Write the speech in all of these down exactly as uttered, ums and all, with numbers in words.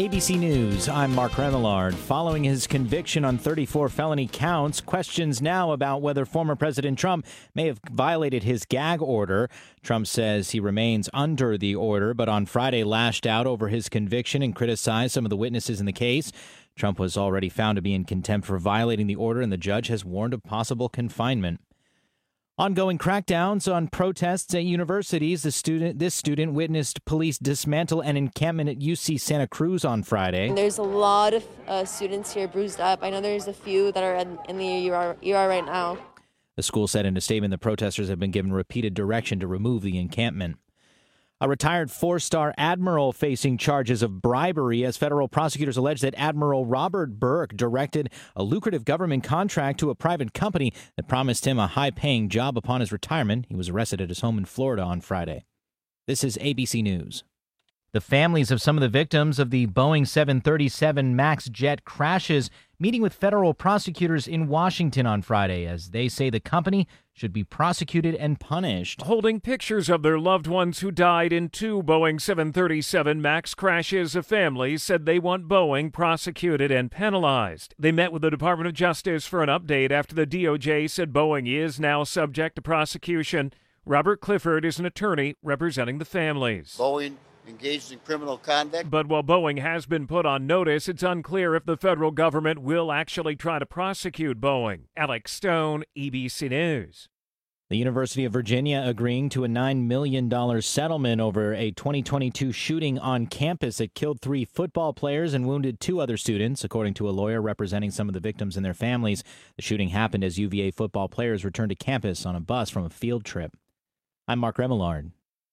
A B C News, I'm Mark Remillard. Following his conviction on thirty-four felony counts, questions now about whether former President Trump may have violated his gag order. Trump says he remains under the order, but on Friday lashed out over his conviction and criticized some of the witnesses in the case. Trump was already found to be in contempt for violating the order, and the judge has warned of possible confinement. Ongoing crackdowns on protests at universities. The student, this student witnessed police dismantle an encampment at U C Santa Cruz on Friday. There's a lot of uh, students here bruised up. I know there's a few that are in, in the E R, E R right now. The school said in a statement the protesters have been given repeated direction to remove the encampment. A retired four-star admiral facing charges of bribery as federal prosecutors allege that Admiral Robert Burke directed a lucrative government contract to a private company that promised him a high-paying job upon his retirement. He was arrested at his home in Florida on Friday. This is A B C News. The families of some of the victims of the Boeing seven thirty-seven MAX jet crashes meeting with federal prosecutors in Washington on Friday as they say the company should be prosecuted and punished. Holding pictures of their loved ones who died in two Boeing seven thirty-seven MAX crashes, a family said they want Boeing prosecuted and penalized. They met with the Department of Justice for an update after the D O J said Boeing is now subject to prosecution. Robert Clifford is an attorney representing the families. Boeing engaged in criminal conduct. But while Boeing has been put on notice, it's unclear if the federal government will actually try to prosecute Boeing. Alex Stone, A B C News. The University of Virginia agreeing to a nine million dollars settlement over a twenty twenty-two shooting on campus that killed three football players and wounded two other students, according to a lawyer representing some of the victims and their families. The shooting happened as U V A football players returned to campus on a bus from a field trip. I'm Mark Remillard,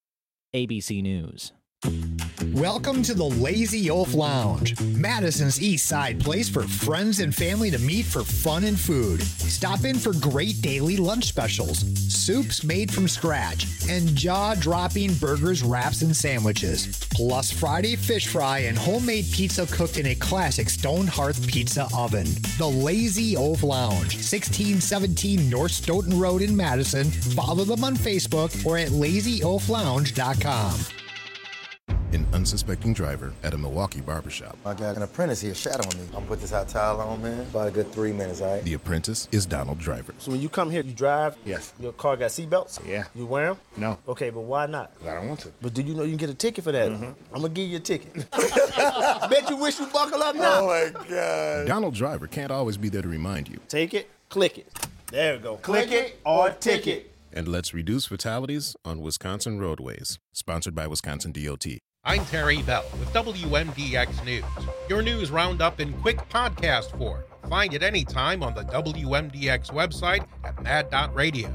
A B C News. Welcome to the Lazy Oaf Lounge, Madison's East Side place for friends and family to meet for fun and food. Stop in for great daily lunch specials, soups made from scratch, and jaw-dropping burgers, wraps, and sandwiches. Plus Friday fish fry and homemade pizza cooked in a classic stone hearth pizza oven. The Lazy Oaf Lounge, sixteen seventeen North Stoughton Road in Madison. Follow them on Facebook or at lazy oaf lounge dot com. An unsuspecting driver at a Milwaukee barbershop. I got an apprentice here shadowing me. I'm gonna put this hot towel on, man. About a good three minutes, all right? The apprentice is Donald Driver. So when you come here, you drive? Yes. Your car got seatbelts? Yeah. You wear them? No. Okay, but why not? I don't want to. But do you know you can get a ticket for that? Mm-hmm. I'm gonna give you a ticket. Bet you wish you buckle up now. Oh my God. Donald Driver can't always be there to remind you. Take it, click it. There we go. Click it or ticket. And let's reduce fatalities on Wisconsin roadways. Sponsored by Wisconsin D O T. I'm Terry Bell with W M D X News, your news roundup in quick podcast form. Find it anytime on the W M D X website at mad dot radio.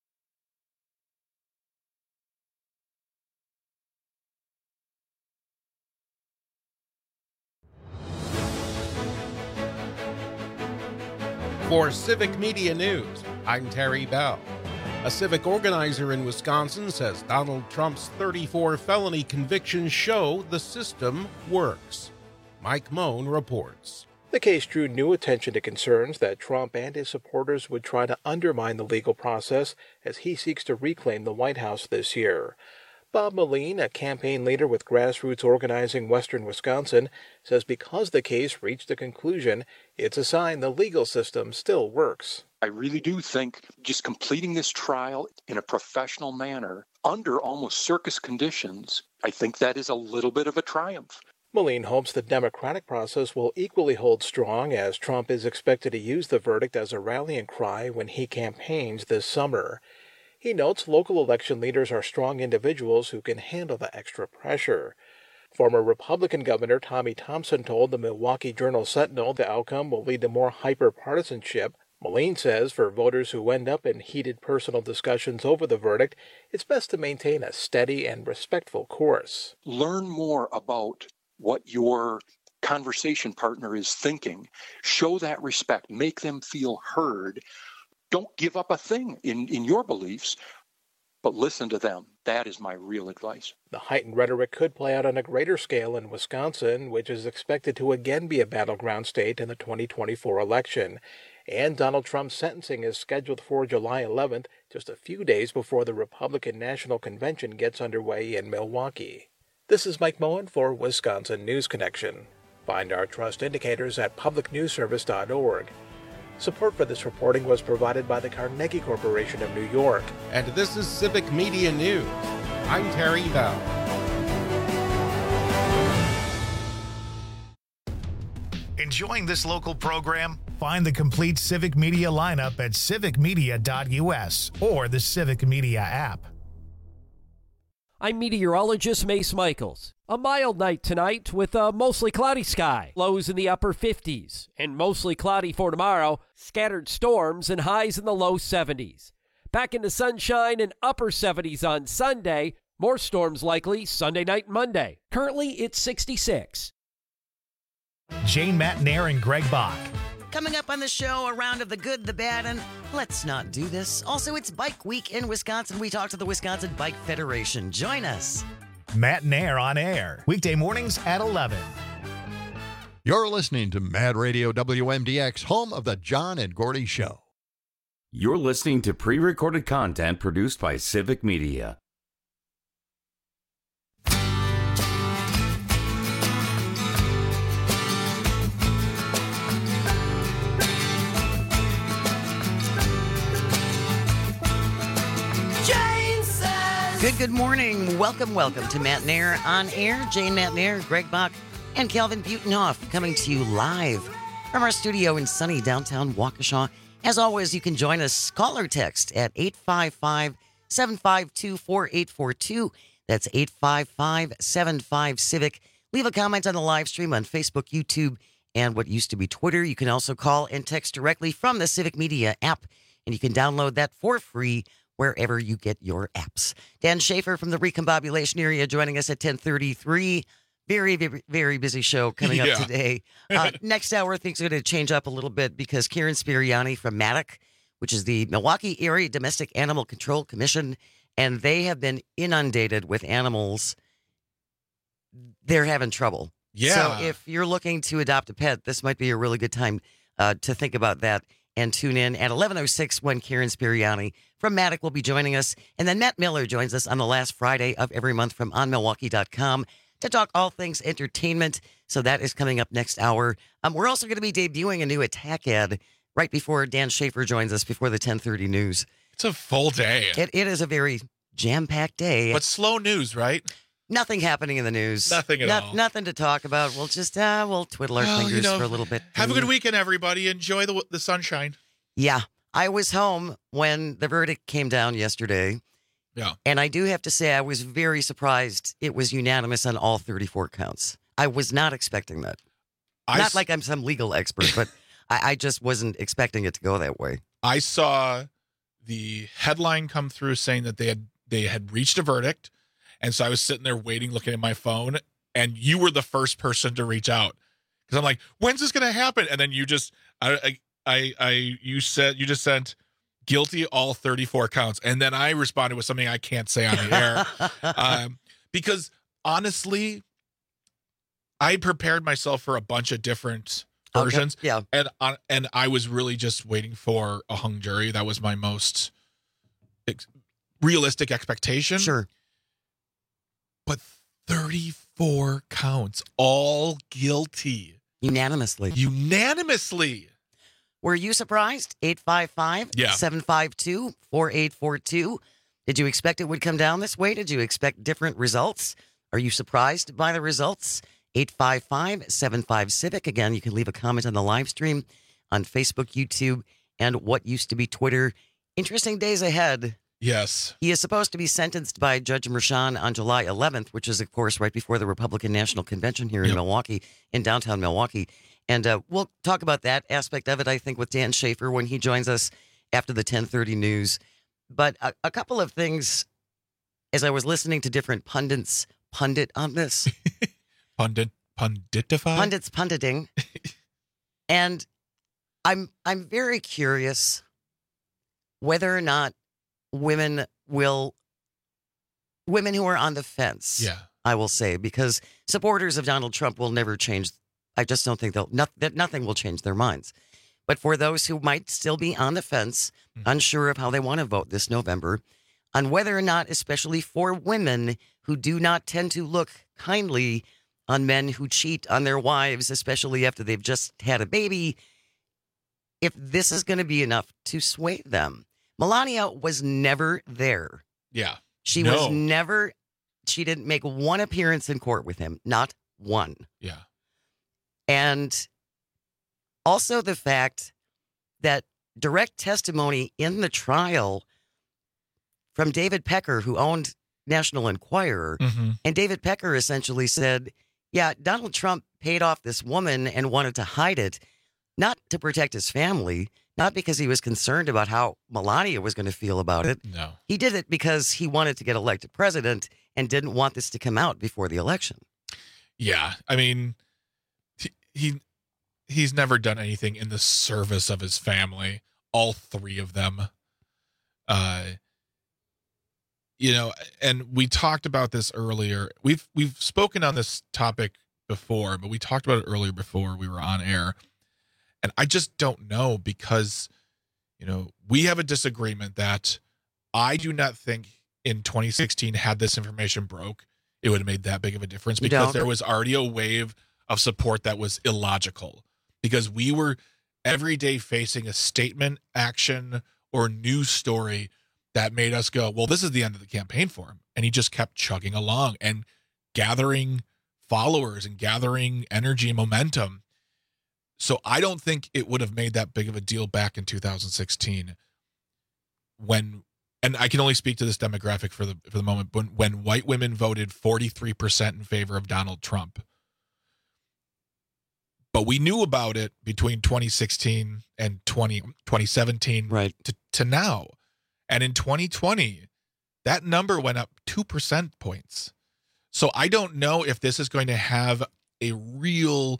For Civic Media News, I'm Terry Bell. A civic organizer in Wisconsin says Donald Trump's thirty-four felony convictions show the system works. Mike Moan reports. The case drew new attention to concerns that Trump and his supporters would try to undermine the legal process as he seeks to reclaim the White House this year. Bob Moline, a campaign leader with Grassroots Organizing Western Wisconsin, says because the case reached a conclusion, it's a sign the legal system still works. I really do think just completing this trial in a professional manner under almost circus conditions, I think that is a little bit of a triumph. Moline hopes the democratic process will equally hold strong as Trump is expected to use the verdict as a rallying cry when he campaigns this summer. He notes local election leaders are strong individuals who can handle the extra pressure. Former Republican Governor Tommy Thompson told the Milwaukee Journal-Sentinel the outcome will lead to more hyper-partisanship. Moline says for voters who end up in heated personal discussions over the verdict, it's best to maintain a steady and respectful course. Learn more about what your conversation partner is thinking. Show that respect. Make them feel heard. Don't give up a thing in, in your beliefs, but listen to them. That is my real advice. The heightened rhetoric could play out on a greater scale in Wisconsin, which is expected to again be a battleground state in the twenty twenty-four election. And Donald Trump's sentencing is scheduled for July eleventh, just a few days before the Republican National Convention gets underway in Milwaukee. This is Mike Moen for Wisconsin News Connection. Find our trust indicators at public news service dot org. Support for this reporting was provided by the Carnegie Corporation of New York. And this is Civic Media News. I'm Terry Bell. Enjoying this local program? Find the complete Civic Media lineup at civic media dot u s or the Civic Media app. I'm meteorologist Mace Michaels. A mild night tonight with a mostly cloudy sky. Lows in the upper fifties and mostly cloudy for tomorrow. Scattered storms and highs in the low seventies. Back into sunshine and upper seventies on Sunday. More storms likely Sunday night and Monday. Currently, it's sixty-six. Jane Matnair and Greg Bach. Coming up on the show, a round of the good, the bad, and let's not do this. Also, it's Bike Week in Wisconsin. We talk to the Wisconsin Bike Federation. Join us. Matt Nair on air, weekday mornings at eleven. You're listening to Mad Radio W M D X, home of the John and Gordy Show. You're listening to pre-recorded content produced by Civic Media. Good, good morning. Welcome, welcome to Matt Nair on air. Jane Matt Nair, Greg Bach, and Calvin Butenhoff coming to you live from our studio in sunny downtown Waukesha. As always, you can join us. Call or text at eight five five, seven five two, four eight four two. That's eight five five, seven five, CIVIC. Leave a comment on the live stream on Facebook, YouTube, and what used to be Twitter. You can also call and text directly from the Civic Media app, and you can download that for free wherever you get your apps. Dan Schaefer from the Recombobulation area joining us at ten thirty-three. Very, very, very busy show coming up Yeah. today. Uh, next hour, things are going to change up a little bit because Karen Spiriani from MATIC, which is the Milwaukee Area Domestic Animal Control Commission, and they have been inundated with animals. They're having trouble. Yeah. So if you're looking to adopt a pet, this might be a really good time uh, to think about that. And tune in at eleven oh six when Karen Spiriani from MATIC will be joining us. And then Matt Miller joins us on the last Friday of every month from on milwaukee dot com to talk all things entertainment. So that is coming up next hour. Um, we're also going to be debuting a new attack ad right before Dan Schaefer joins us before the ten thirty news. It's a full day. It, it is a very jam-packed day. But slow news, right? Nothing happening in the news. Nothing at Not- all. Nothing to talk about. We'll just, uh, we'll twiddle our Well, you fingers know, for a little bit. Have a good weekend, everybody. Enjoy the the sunshine. Yeah. I was home when the verdict came down yesterday. Yeah. And I do have to say, I was very surprised it was unanimous on all thirty-four counts. I was not expecting that. I not s- like I'm some legal expert, but I, I just wasn't expecting it to go that way. I saw the headline come through saying that they had they had reached a verdict, and so I was sitting there waiting, looking at my phone, and you were the first person to reach out because I'm like, when's this going to happen? And then you just, I, I, I, I, you said you just sent guilty all thirty-four counts, and then I responded with something I can't say on the air um, because honestly, I prepared myself for a bunch of different versions. Okay, yeah. And uh, and I was really just waiting for a hung jury. That was my most ex- realistic expectation. Sure. But thirty-four counts, all guilty. Unanimously. Unanimously. Were you surprised? eight five five, Yeah. seven five two, four eight four two. Did you expect it would come down this way? Did you expect different results? Are you surprised by the results? eight five five, seven five, CIVIC. Again, you can leave a comment on the live stream on Facebook, YouTube, and what used to be Twitter. Interesting days ahead. Yes. He is supposed to be sentenced by Judge Merchan on July eleventh, which is, of course, right before the Republican National Convention here in Milwaukee, in downtown Milwaukee. And uh, we'll talk about that aspect of it, I think, with Dan Schaefer when he joins us after the ten thirty news. But a, a couple of things, as I was listening to different pundits pundit on this. Pundit, punditify? Pundits punditing. And I'm I'm very curious whether or not women will, women who are on the fence, Yeah. I will say, because supporters of Donald Trump will never change. I just don't think they'll, not, that nothing will change their minds. But for those who might still be on the fence, Mm-hmm. unsure of how they want to vote this November, on whether or not, especially for women who do not tend to look kindly on men who cheat on their wives, especially after they've just had a baby, if this is going to be enough to sway them. Melania was never there. Yeah. She No. was never, she didn't make one appearance in court with him, not one. Yeah. And also the fact that direct testimony in the trial from David Pecker, who owned National Enquirer, Mm-hmm. and David Pecker essentially said, yeah, Donald Trump paid off this woman and wanted to hide it, not to protect his family, not because he was concerned about how Melania was going to feel about it. No. He did it because he wanted to get elected president and didn't want this to come out before the election. Yeah. I mean, he, he he's never done anything in the service of his family. All three of them. Uh, you know, and we talked about this earlier. We've we've spoken on this topic before, but we talked about it earlier before we were on air. And I just don't know because, you know, we have a disagreement that I do not think in twenty sixteen, had this information broke, it would have made that big of a difference You because don't? there was already a wave of support that was illogical because we were every day facing a statement, action, or news story that made us go, well, this is the end of the campaign for him. And he just kept chugging along and gathering followers and gathering energy and momentum. So I don't think it would have made that big of a deal back in two thousand sixteen when, and I can only speak to this demographic for the for the moment, when, when white women voted forty-three percent in favor of Donald Trump. But we knew about it between twenty sixteen and twenty, twenty seventeen right. to, to now. And in twenty twenty, that number went up two percent points. So I don't know if this is going to have a real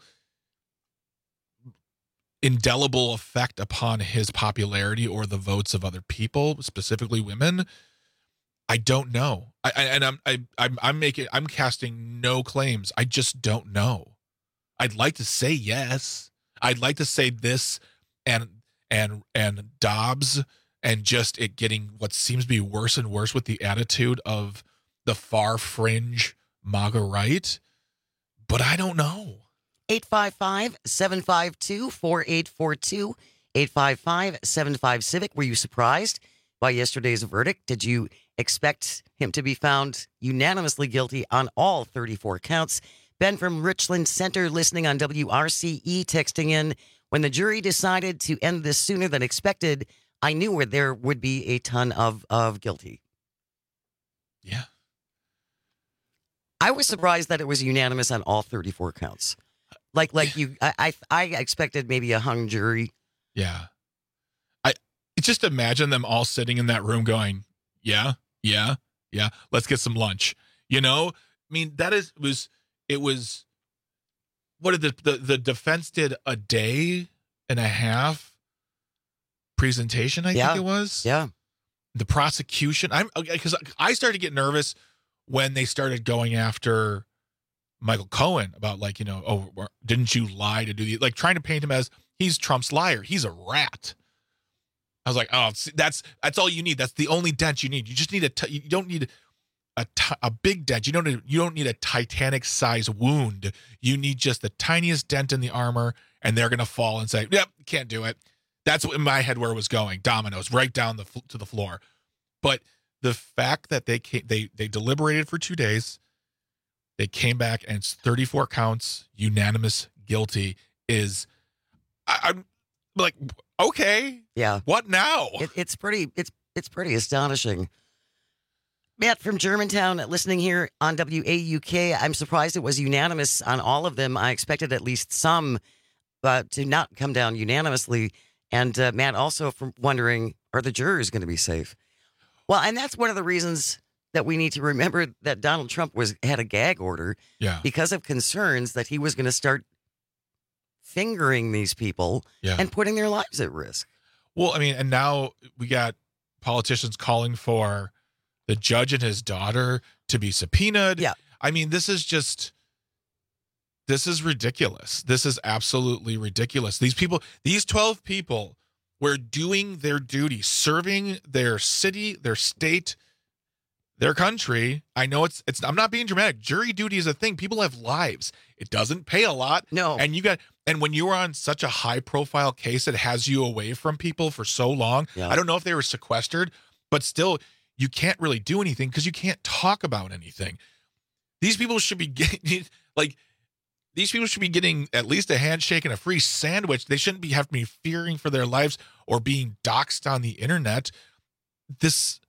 indelible effect upon his popularity or the votes of other people, specifically women. I don't know. I, I and I'm I, I'm I'm making I'm casting no claims. I just don't know. I'd like to say yes. I'd like to say this and and and Dobbs and just it getting what seems to be worse and worse with the attitude of the far fringe MAGA right. But I don't know. eight five five, seven five two, four eight four two, eight five five, seven five Civic. Were you surprised by yesterday's verdict? Did you expect him to be found unanimously guilty on all thirty-four counts? Ben from Richland Center listening on W R C E texting in, when the jury decided to end this sooner than expected, I knew where there would be a ton of, of guilty. Yeah. I was surprised that it was unanimous on all thirty-four counts. Like, like you, I, I, I expected maybe a hung jury. Yeah. I just imagine them all sitting in that room going, yeah, yeah, yeah, let's get some lunch. You know, I mean, that is, was, it was, what did the, the, the defense did a day and a half presentation, I Yeah. think it was. Yeah. The prosecution, I'm, because I started to get nervous when they started going after Michael Cohen about like, you know, oh, didn't you lie to do the, like trying to paint him as he's Trump's liar. He's a rat. I was like, oh, that's, that's all you need. That's the only dent you need. You just need a, t- you don't need a, t- a big dent. You don't need, you don't need a Titanic size wound. You need just the tiniest dent in the armor and they're going to fall and say, yep, can't do it. That's what in my head where it was going. Dominoes right down the to the floor. But the fact that they came, they, they deliberated for two days, they came back and it's thirty-four counts, unanimous guilty is, I, I'm like, okay, Yeah. what now? It, it's pretty, it's, it's pretty astonishing. Matt from Germantown listening here on W A U K. I'm surprised it was unanimous on all of them. I expected at least some uh, to not come down unanimously. And uh, Matt also from wondering, are the jurors going to be safe? Well, and that's one of the reasons that we need to remember that Donald Trump was had a gag order Yeah. because of concerns that he was going to start fingering these people Yeah. and putting their lives at risk. Well, I mean, and now we got politicians calling for the judge and his daughter to be subpoenaed. Yeah. I mean, this is just, this is ridiculous. This is absolutely ridiculous. These people, these twelve people were doing their duty, serving their city, their state, their country. I know it's it's I'm not being dramatic. Jury duty is a thing. People have lives. It doesn't pay a lot. No. And you got and when you are on such a high profile case that has you away from people for so long, Yeah. I don't know if they were sequestered, but still you can't really do anything because you can't talk about anything. These people should be getting like these people should be getting at least a handshake and a free sandwich. They shouldn't be having to be fearing for their lives or being doxxed on the internet. This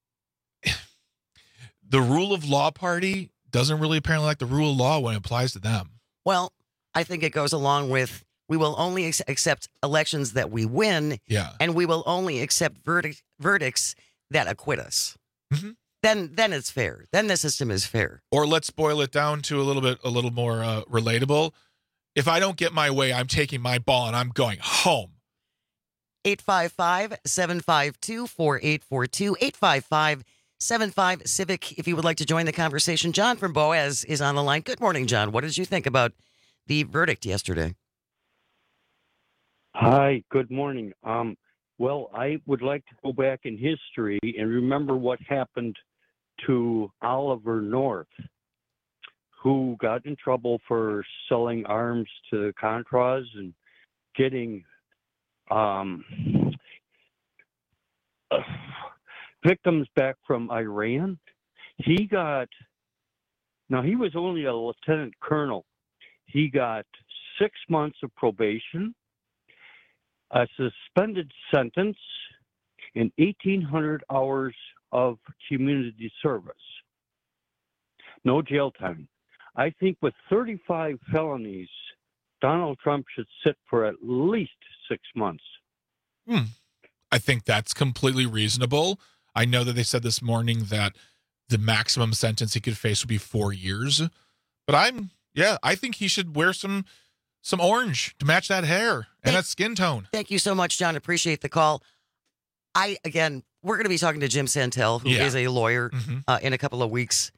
the rule of law party doesn't really apparently like the rule of law when it applies to them. Well, I think it goes along with we will only ex- accept elections that we win, Yeah. and we will only accept verdict, verdicts that acquit us. Mm-hmm. Then, then it's fair. Then the system is fair. Or let's boil it down to a little bit, a little more uh, relatable. If I don't get my way, I'm taking my ball and I'm going home. eight five five, seven five two, four eight four two, eight five five, seven five Civic, if you would like to join the conversation. John from Boaz is on the line. Good morning, John. What did you think about the verdict yesterday? Hi, good morning. Um, well, I would like to go back in history and remember what happened to Oliver North, who got in trouble for selling arms to Contras and getting um, uh, victims back from Iran. He got, now he was only a lieutenant colonel. He got six months of probation, a suspended sentence, and eighteen hundred hours of community service. No jail time. I think with thirty-five felonies, Donald Trump should sit for at least six months. Hmm. I think that's completely reasonable. I know that they said this morning that the maximum sentence he could face would be four years. But I'm, yeah, I think he should wear some some orange to match that hair and Thank- that skin tone. Thank you so much, John. Appreciate the call. I, again, we're going to be talking to Jim Santel, who is Yeah. a lawyer, Mm-hmm. uh, in a couple of weeks.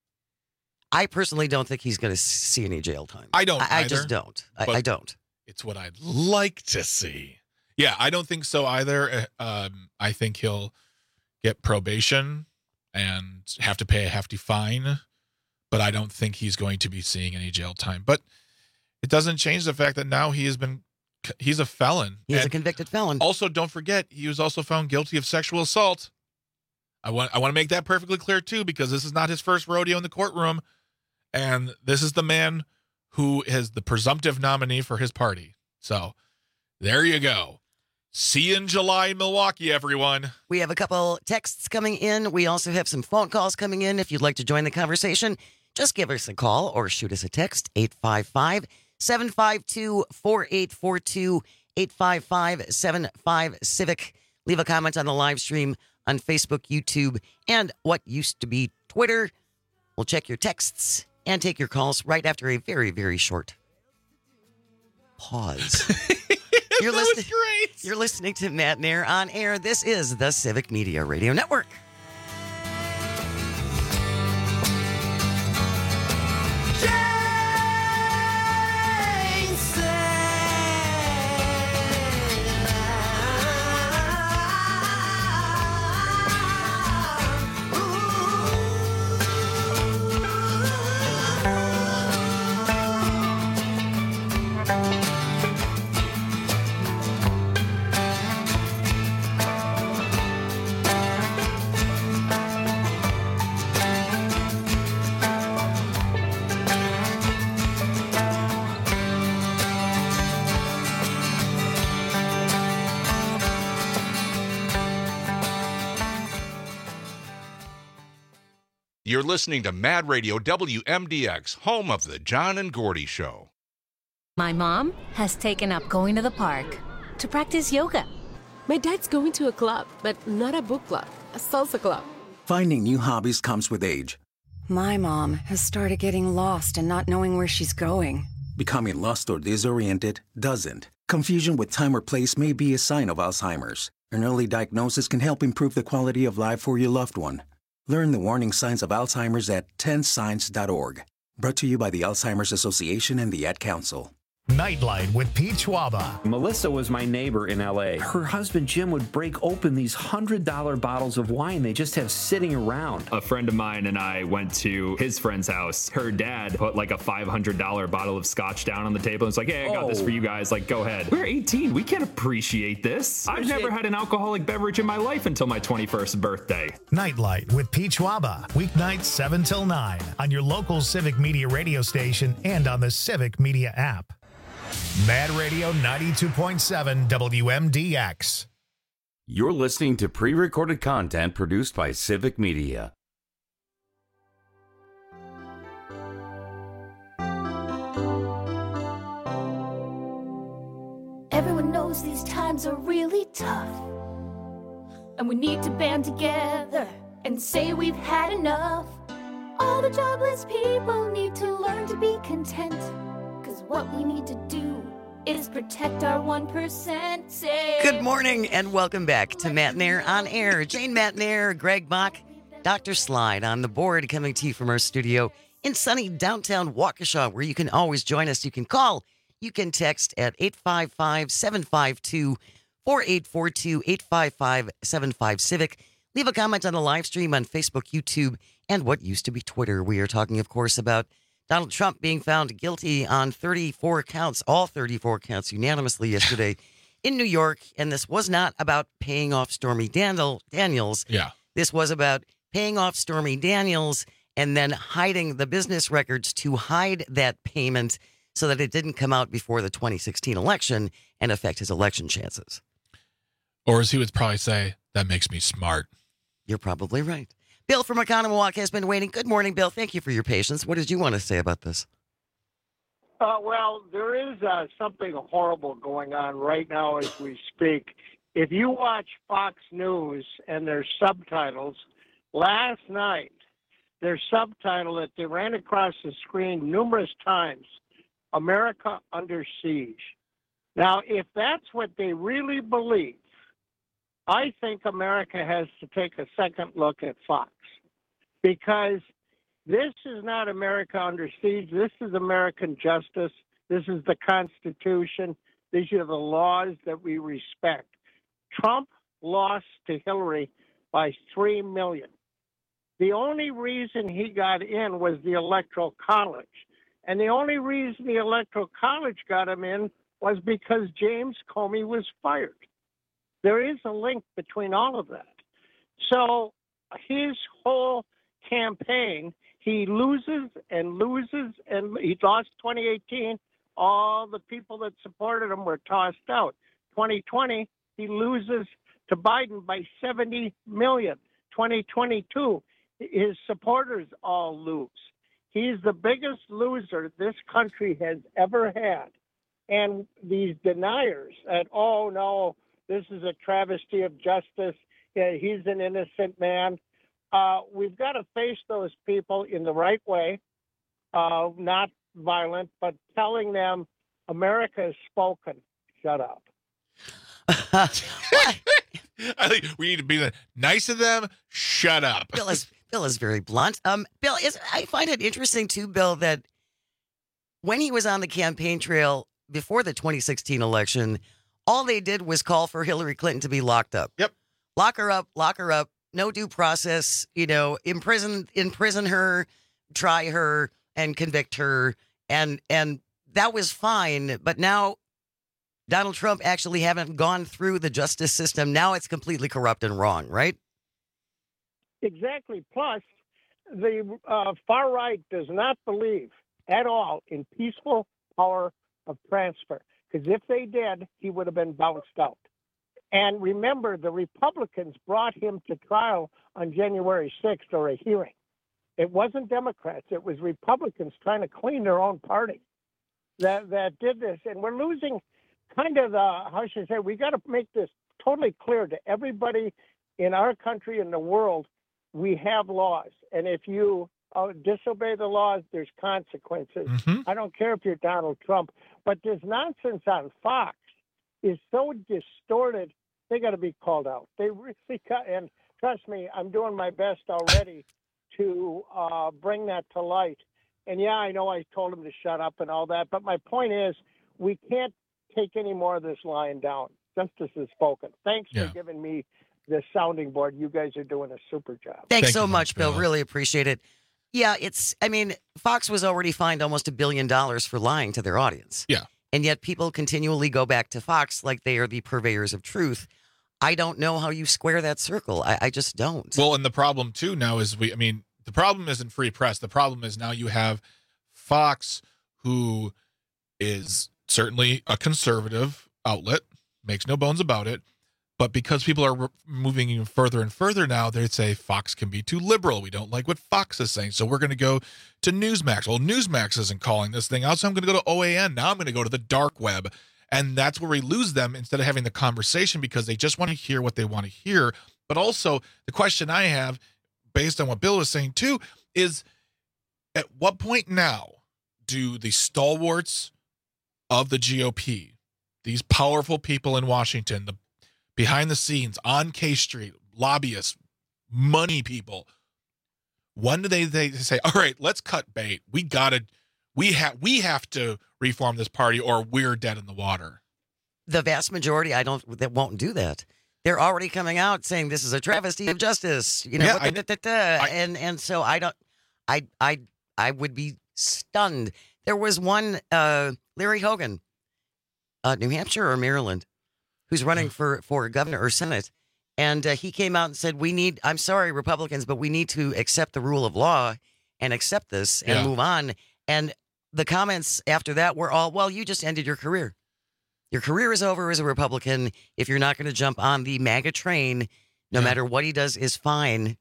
I personally don't think he's going to see any jail time. I don't I, I either, just don't. I, but I don't. It's what I'd like to see. Yeah, I don't think so either. Uh, Um, I think he'll get probation and have to pay a hefty fine, but I don't think he's going to be seeing any jail time. But it doesn't change the fact that now he has been, he's a felon. He's a And convicted felon. Also, don't forget, he was also found guilty of sexual assault. I want I want to make that perfectly clear, too, because this is not his first rodeo in the courtroom. And this is the man who is the presumptive nominee for his party. So there you go. See you in July in Milwaukee, everyone. We have a couple texts coming in. We also have some phone calls coming in. If you'd like to join the conversation, just give us a call or shoot us a text, eight five five, seven five two, four eight four two, eight five five, seven five Civic. Leave a comment on the live stream on Facebook, YouTube, and what used to be Twitter. We'll check your texts and take your calls right after a very, very short pause. You're That listening, was great. You're listening to Matt Nair on air. This is the Civic Media Radio Network. You're listening to Mad Radio W M D X, home of the John and Gordy Show. My mom has taken up going to the park to practice yoga. My dad's going to a club, but not a book club, a salsa club. Finding new hobbies comes with age. My mom has started getting lost and not knowing where she's going. Becoming lost or disoriented doesn't. Confusion with time or place may be a sign of Alzheimer's. An early diagnosis can help improve the quality of life for your loved one. Learn the warning signs of Alzheimer's at ten signs dot org. Brought to you by the Alzheimer's Association and the Ad Council. Nightlight with Pete Schwaba. Melissa was my neighbor in L A. Her husband Jim would break open these one hundred dollar bottles of wine they just have sitting around. A friend of mine and I went to his friend's house. Her dad put like a five hundred dollar bottle of scotch down on the table and was like, hey, I got oh. this for you guys. Like, go ahead. We're eighteen. We can't appreciate this. I've never had an alcoholic beverage in my life until my twenty-first birthday. Nightlight with Pete Schwaba. Weeknights seven till nine on your local Civic Media radio station and on the Civic Media app. Mad Radio ninety-two point seven W M D X. You're listening to pre-recorded content produced by Civic Media. Everyone knows these times are really tough, and we need to band together and say we've had enough. All the jobless people need to learn to be content, 'cause what we need to do is protect our one percent. Say Good morning and welcome back to Matt Nair on Air. Jane Matt Nair, Greg Bach, Doctor Slide on the board, coming to you from our studio in sunny downtown Waukesha, where you can always join us. You can call, you can text at eight five five, seven five two, four eight four two, eight five five, seven five Civic. Leave a comment on the live stream on Facebook, YouTube, and what used to be Twitter. We are talking, of course, about Donald Trump being found guilty on thirty-four counts, all thirty-four counts, unanimously yesterday in New York. And this was not about paying off Stormy Daniel, Daniels. Yeah. This was about paying off Stormy Daniels and then hiding the business records to hide that payment so that it didn't come out before the twenty sixteen election and affect his election chances. Or as he would probably say, that makes me smart. You're probably right. Bill from Oconomowoc has been waiting. Good morning, Bill. Thank you for your patience. What did you want to say about this? Uh, well, there is uh, something horrible going on right now as we speak. If you watch Fox News and their subtitles, last night, their subtitle that they ran across the screen numerous times, America Under Siege. Now, if that's what they really believe, I think America has to take a second look at Fox, because this is not America under siege. This is American justice. This is the Constitution. These are the laws that we respect. Trump lost to Hillary by three million. The only reason he got in was the Electoral College. And the only reason the Electoral College got him in was because James Comey was fired. There is a link between all of that. So his whole campaign, he loses and loses, and he lost twenty eighteen. All the people that supported him were tossed out. twenty twenty, he loses to Biden by seventy million. twenty twenty-two, his supporters all lose. He's the biggest loser this country has ever had. And these deniers that, oh, no, this is a travesty of justice. Yeah, he's an innocent man. Uh, we've got to face those people in the right way, uh, not violent, but telling them America has spoken. Shut up. I think we need to be nice to them. Shut up. Bill is Bill is very blunt. Um, Bill is. I find it interesting too, Bill, that when he was on the campaign trail before the twenty sixteen election, all they did was call for Hillary Clinton to be locked up. Yep. Lock her up, lock her up, no due process, you know, imprison imprison her, try her, and convict her. And and that was fine. But now Donald Trump actually haven't gone through the justice system. Now it's completely corrupt and wrong, right? Exactly. Plus, the uh, far right does not believe at all in peaceful power of transfer. Because if they did, he would have been bounced out. And remember, the Republicans brought him to trial on January sixth, or a hearing. It wasn't Democrats. It was Republicans trying to clean their own party that, that did this. And we're losing kind of the, how should I say, we got to make this totally clear to everybody in our country and the world. We have laws. And if you uh, disobey the laws, there's consequences. Mm-hmm. I don't care if you're Donald Trump. But this nonsense on Fox is so distorted, they got to be called out. They really got, and trust me, I'm doing my best already to uh, bring that to light. And yeah, I know I told him to shut up and all that, but my point is, we can't take any more of this lying down. Justice has spoken. Thanks Yeah. for giving me this sounding board. You guys are doing a super job. Thanks Thank so you, much, Bill. Bill. Really appreciate it. Yeah, it's, I mean, Fox was already fined almost a billion dollars for lying to their audience. Yeah. And yet people continually go back to Fox like they are the purveyors of truth. I don't know how you square that circle. I, I just don't. Well, and the problem too now is we, I mean, the problem isn't free press. The problem is now you have Fox, who is certainly a conservative outlet, makes no bones about it. But because people are re- moving even further and further now, they say Fox can be too liberal. We don't like what Fox is saying. So we're going to go to Newsmax. Well, Newsmax isn't calling this thing out, so I'm going to go to O A N. Now I'm going to go to the dark web. And that's where we lose them instead of having the conversation because they just want to hear what they want to hear. But also, the question I have, based on what Bill was saying too, is at what point now do the stalwarts of the G O P, these powerful people in Washington, the behind the scenes, on K Street, lobbyists, money people, when do they, they say, all right, let's cut bait. We got to, we have, we have to reform this party or we're dead in the water. The vast majority, I don't, that won't do that. They're already coming out saying this is a travesty of justice, you know, Yeah, I- da, da, da, da. and and so I don't, I I I would be stunned. There was one, uh, Larry Hogan, uh, New Hampshire or Maryland, who's running for for governor or Senate, and uh, he came out and said, "We need. I'm sorry, Republicans, but we need to accept the rule of law and accept this and Yeah. move on." And the comments after that were all, "Well, you just ended your career." Your career is over as a Republican. If you're not going to jump on the MAGA train, no matter what he does is fine.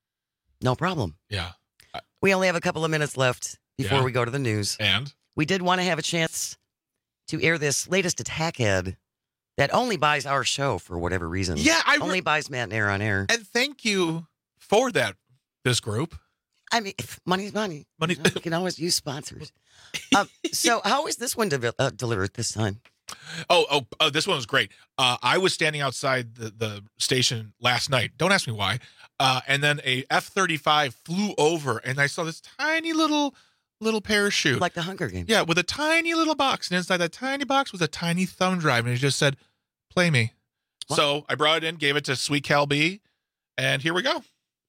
No problem. Yeah. We only have a couple of minutes left before Yeah. we go to the news. And? We did want to have a chance to air this latest attack ad that only buys our show for whatever reason. Yeah, I re- only buys Matt and Air on air. And thank you for that, this group. I mean, if money's money. Money. You know, you can always use sponsors. um, so how is this one de- uh, delivered this time? Oh, oh, oh, this one was great. Uh, I was standing outside the, the station last night. Don't ask me why. Uh, and then a F thirty-five flew over, and I saw this tiny little little parachute. Like the Hunger Games. Yeah, with a tiny little box. And inside that tiny box was a tiny thumb drive, and it just said, play me. What? So I brought it in, gave it to Sweet Cal B, and here we go.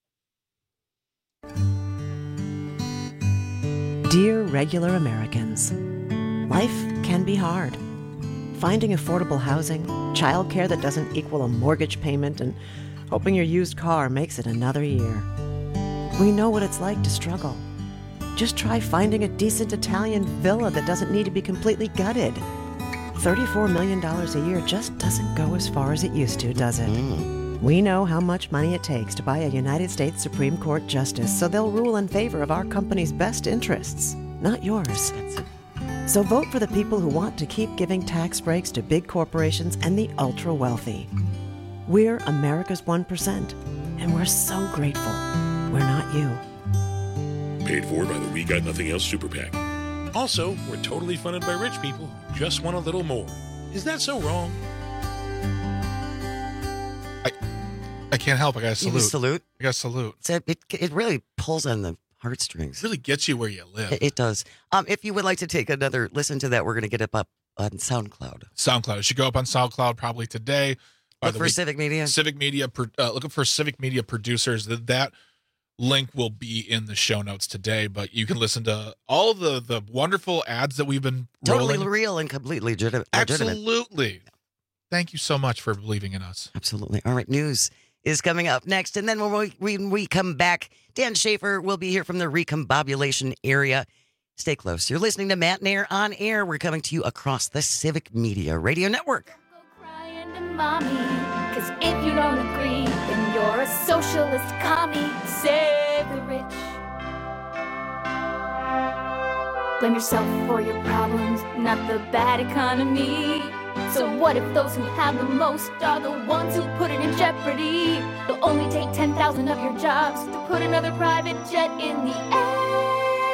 Dear regular Americans, life can be hard. Finding affordable housing, childcare that doesn't equal a mortgage payment, and hoping your used car makes it another year. We know what it's like to struggle. Just try finding a decent Italian villa that doesn't need to be completely gutted. thirty-four million dollars a year just doesn't go as far as it used to, does it? Mm. We know how much money it takes to buy a United States Supreme Court justice, so they'll rule in favor of our company's best interests, not yours. So vote for the people who want to keep giving tax breaks to big corporations and the ultra-wealthy. We're America's one percent, and we're so grateful. We're not you. Paid for by the We Got Nothing Else Super PAC. Also, we're totally funded by rich people who just want a little more. Is that so wrong? I can't help. I got to You salute. salute? I got to salute. So it, it really pulls on the heartstrings. It really gets you where you live. It, it does. Um, if you would like to take another listen to that, we're going to get it up on SoundCloud. SoundCloud. It should go up on SoundCloud probably today. By Look the for way, Civic Media. Civic Media. pro- Uh, looking for Civic Media producers. That that link will be in the show notes today. But you can listen to all the the wonderful ads that we've been Totally rolling. real and completely legitimate. legitimate. Absolutely. Thank you so much for believing in us. Absolutely. All right, news is coming up next. And then when we, when we come back, Dan Schaefer will be here from the recombobulation area. Stay close. You're listening to Matt and Air on Air. We're coming to you across the Civic Media Radio Network. Mommy, cause if you don't agree, then you're a socialist commie. Save the rich. Blame yourself for your problems, not the bad economy. So what if those who have the most are the ones who put it in jeopardy? They'll only take ten thousand of your jobs to put another private jet in the air.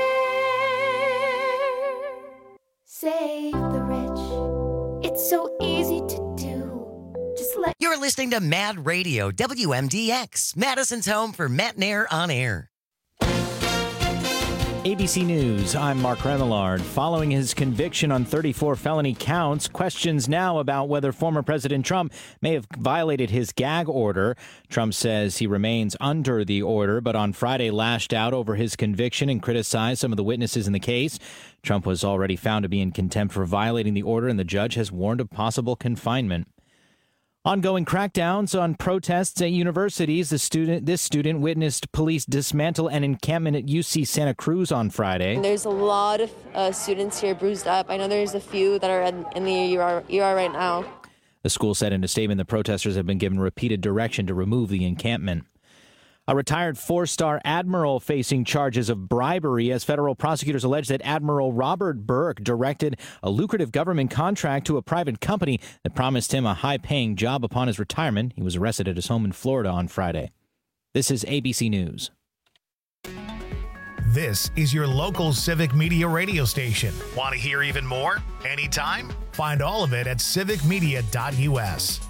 Save the rich. It's so easy to do. Just let You're listening to Mad Radio, W M D X, Madison's home for Matt and Air on Air. A B C News, I'm Mark Remillard. Following his conviction on thirty-four felony counts, questions now about whether former President Trump may have violated his gag order. Trump says he remains under the order, but on Friday lashed out over his conviction and criticized some of the witnesses in the case. Trump was already found to be in contempt for violating the order, and the judge has warned of possible confinement. Ongoing crackdowns on protests at universities. The student, this student witnessed police dismantle an encampment at U C Santa Cruz on Friday. There's a lot of uh, students here bruised up. I know there's a few that are in, in the E R, E R right now. The school said in a statement the protesters have been given repeated direction to remove the encampment. A retired four-star admiral facing charges of bribery as federal prosecutors allege that Admiral Robert Burke directed a lucrative government contract to a private company that promised him a high-paying job upon his retirement. He was arrested at his home in Florida on Friday. This is A B C News. This is your local Civic Media radio station. Want to hear even more? Anytime? Find all of it at civic media dot U S.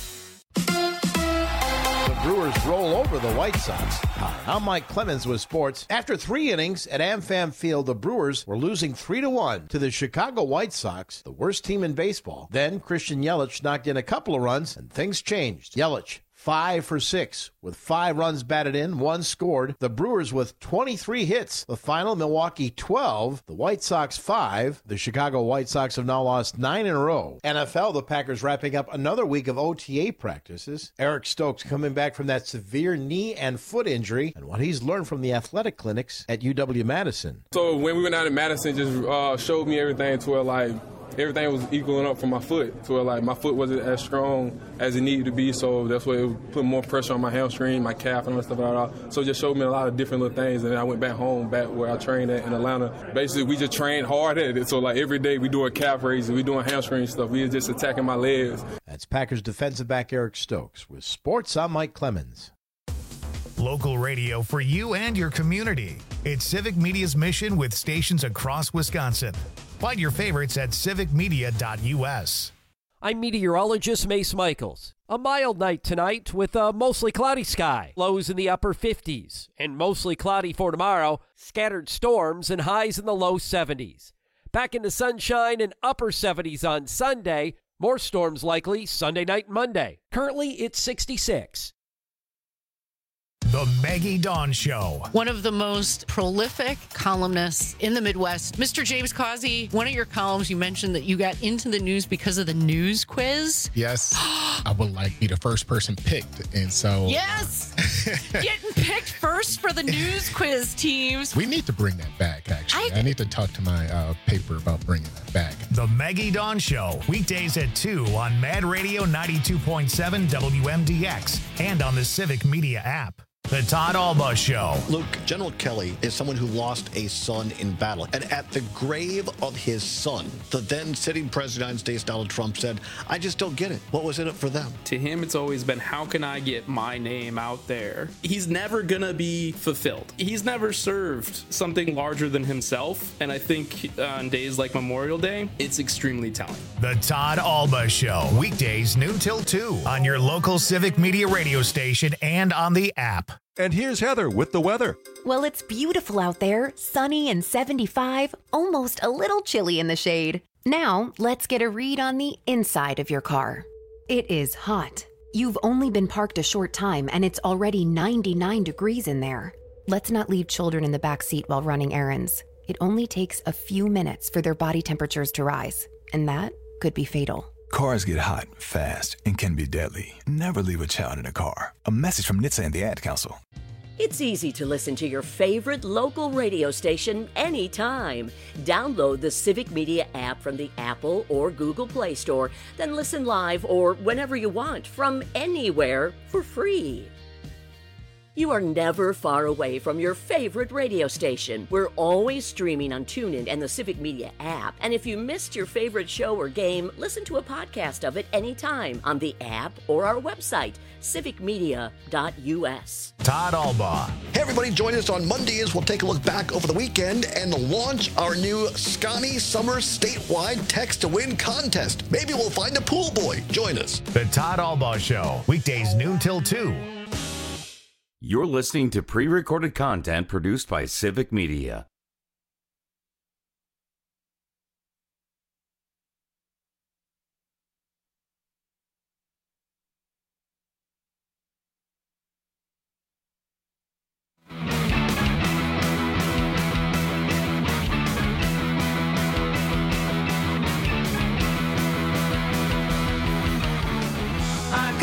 Brewers roll over the White Sox. Hi, I'm Mike Clemens with sports. After three innings at AmFam Field, the Brewers were losing three to one to the Chicago White Sox, the worst team in baseball. Then Christian Yelich knocked in a couple of runs, and things changed. Yelich, five for six, with five runs batted in, one scored. The Brewers with twenty-three hits. The final, Milwaukee twelve, the White Sox five. The Chicago White Sox have now lost nine in a row. N F L, the Packers wrapping up another week of O T A practices. Eric Stokes coming back from that severe knee and foot injury, and what he's learned from the athletic clinics at U W-Madison. So when we went out in Madison, just uh, showed me everything to where, like, everything was equaling up for my foot, to where, like, my foot wasn't as strong as it needed to be, so that's why it put more pressure on my hamstring, my calf, and all that stuff like that. So it just showed me a lot of different little things, and then I went back home, back where I trained at in Atlanta. Basically, we just trained hard at it, so, like, every day we doing calf raises, we doing hamstring stuff, we just attacking my legs. That's Packers defensive back Eric Stokes. With sports, I'm Mike Clemens. Local radio for you and your community. It's Civic Media's mission with stations across Wisconsin. Find your favorites at civic media dot U S. I'm meteorologist Mace Michaels. A mild night tonight with a mostly cloudy sky. Lows in the upper fifties and mostly cloudy for tomorrow. Scattered storms and highs in the low seventies. Back into sunshine and upper seventies on Sunday. More storms likely Sunday night and Monday. Currently it's sixty-six. The Maggie Dawn Show. One of the most prolific columnists in the Midwest, Mister James Causey. One of your columns, you mentioned that you got into the news because of the news quiz. Yes. I would like to be the first person picked. And so. Yes. Getting picked first for the news quiz teams. We need to bring that back, actually. I, I need to talk to my uh, paper about bringing that back. The Maggie Dawn Show. Weekdays at two on Mad Radio ninety-two point seven W M D X and on the Civic Media app. The Todd Alba Show. Luke, General Kelly is someone who lost a son in battle. And at the grave of his son, the then sitting president of the United States, Donald Trump, said, I just don't get it. What was in it for them? To him, it's always been, how can I get my name out there? He's never going to be fulfilled. He's never served something larger than himself. And I think on days like Memorial Day, it's extremely telling. The Todd Alba Show. Weekdays noon till two on your local Civic Media radio station and on the app. And here's Heather with the weather. Well, it's beautiful out there, sunny and seventy-five, almost a little chilly in the shade. Now, let's get a read on the inside of your car. It is hot. You've only been parked a short time and it's already ninety-nine degrees in there. Let's not leave children in the back seat while running errands. It only takes a few minutes for their body temperatures to rise, and that could be fatal. Cars get hot, fast, and can be deadly. Never leave a child in a car. A message from N H T S A and the Ad Council. It's easy to listen to your favorite local radio station anytime. Download the Civic Media app from the Apple or Google Play Store, then listen live or whenever you want from anywhere for free. You are never far away from your favorite radio station. We're always streaming on TuneIn and the Civic Media app. And if you missed your favorite show or game, listen to a podcast of it anytime on the app or our website, civic media dot U S. Todd Alba. Hey, everybody, join us on Monday as we'll take a look back over the weekend and launch our new Scotty Summer statewide text to win contest. Maybe we'll find a pool boy. Join us. The Todd Alba Show. Weekdays noon till two. You're listening to pre-recorded content produced by Civic Media.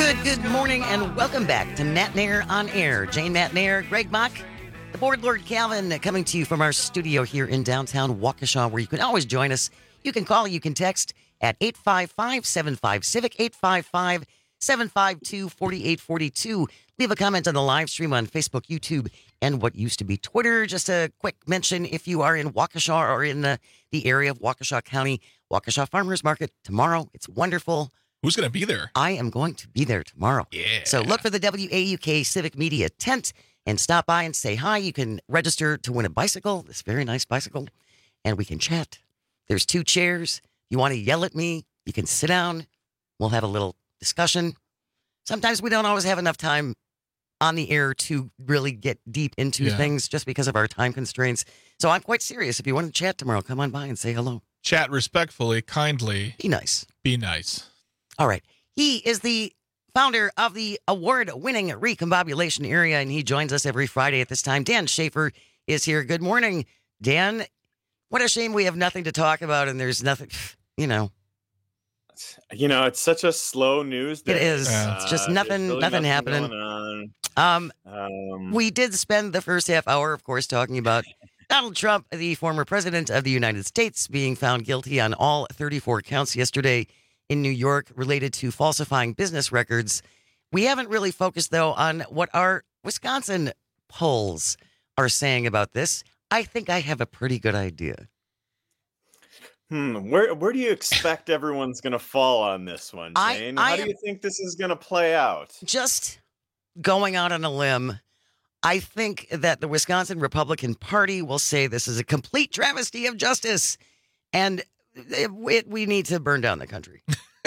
Good, good morning, and welcome back to Matt Nair on Air. Jane Matt Nair, Greg Bach, the board Lord Calvin, coming to you from our studio here in downtown Waukesha, where you can always join us. You can call, you can text at eight five five, seven five, CIVIC, eight five five, seven five two, four eight four two. Leave a comment on the live stream on Facebook, YouTube, and what used to be Twitter. Just a quick mention, if you are in Waukesha or in the, the area of Waukesha County, Waukesha Farmers Market tomorrow. It's wonderful. Who's going to be there? I am going to be there tomorrow. Yeah. So look for the W A U K Civic Media tent and stop by and say hi. You can register to win a bicycle, this very nice bicycle, and we can chat. There's two chairs. You want to yell at me, you can sit down. We'll have a little discussion. Sometimes we don't always have enough time on the air to really get deep into Yeah. things just because of our time constraints. So I'm quite serious. If you want to chat tomorrow, come on by and say hello. Chat respectfully, kindly. Be nice. Be nice. All right. He is the founder of the award-winning Recombobulation Area, and he joins us every Friday at this time. Dan Schaefer is here. Good morning, Dan. What a shame we have nothing to talk about, and there's nothing, you know. You know, it's such a slow news day. It is. Uh, It's just there's nothing, really nothing happening. going on. Um, Um, we did spend the first half hour, of course, talking about Donald Trump, the former president of the United States, being found guilty on all thirty-four counts yesterday in New York related to falsifying business records. We haven't really focused, though, on what our Wisconsin polls are saying about this. I think I have a pretty good idea. Hmm. Where where do you expect everyone's going to fall on this one, I- Jane? I How do am- you think this is going to play out? Just going out on a limb, I think that the Wisconsin Republican Party will say this is a complete travesty of justice, and it, it, we need to burn down the country.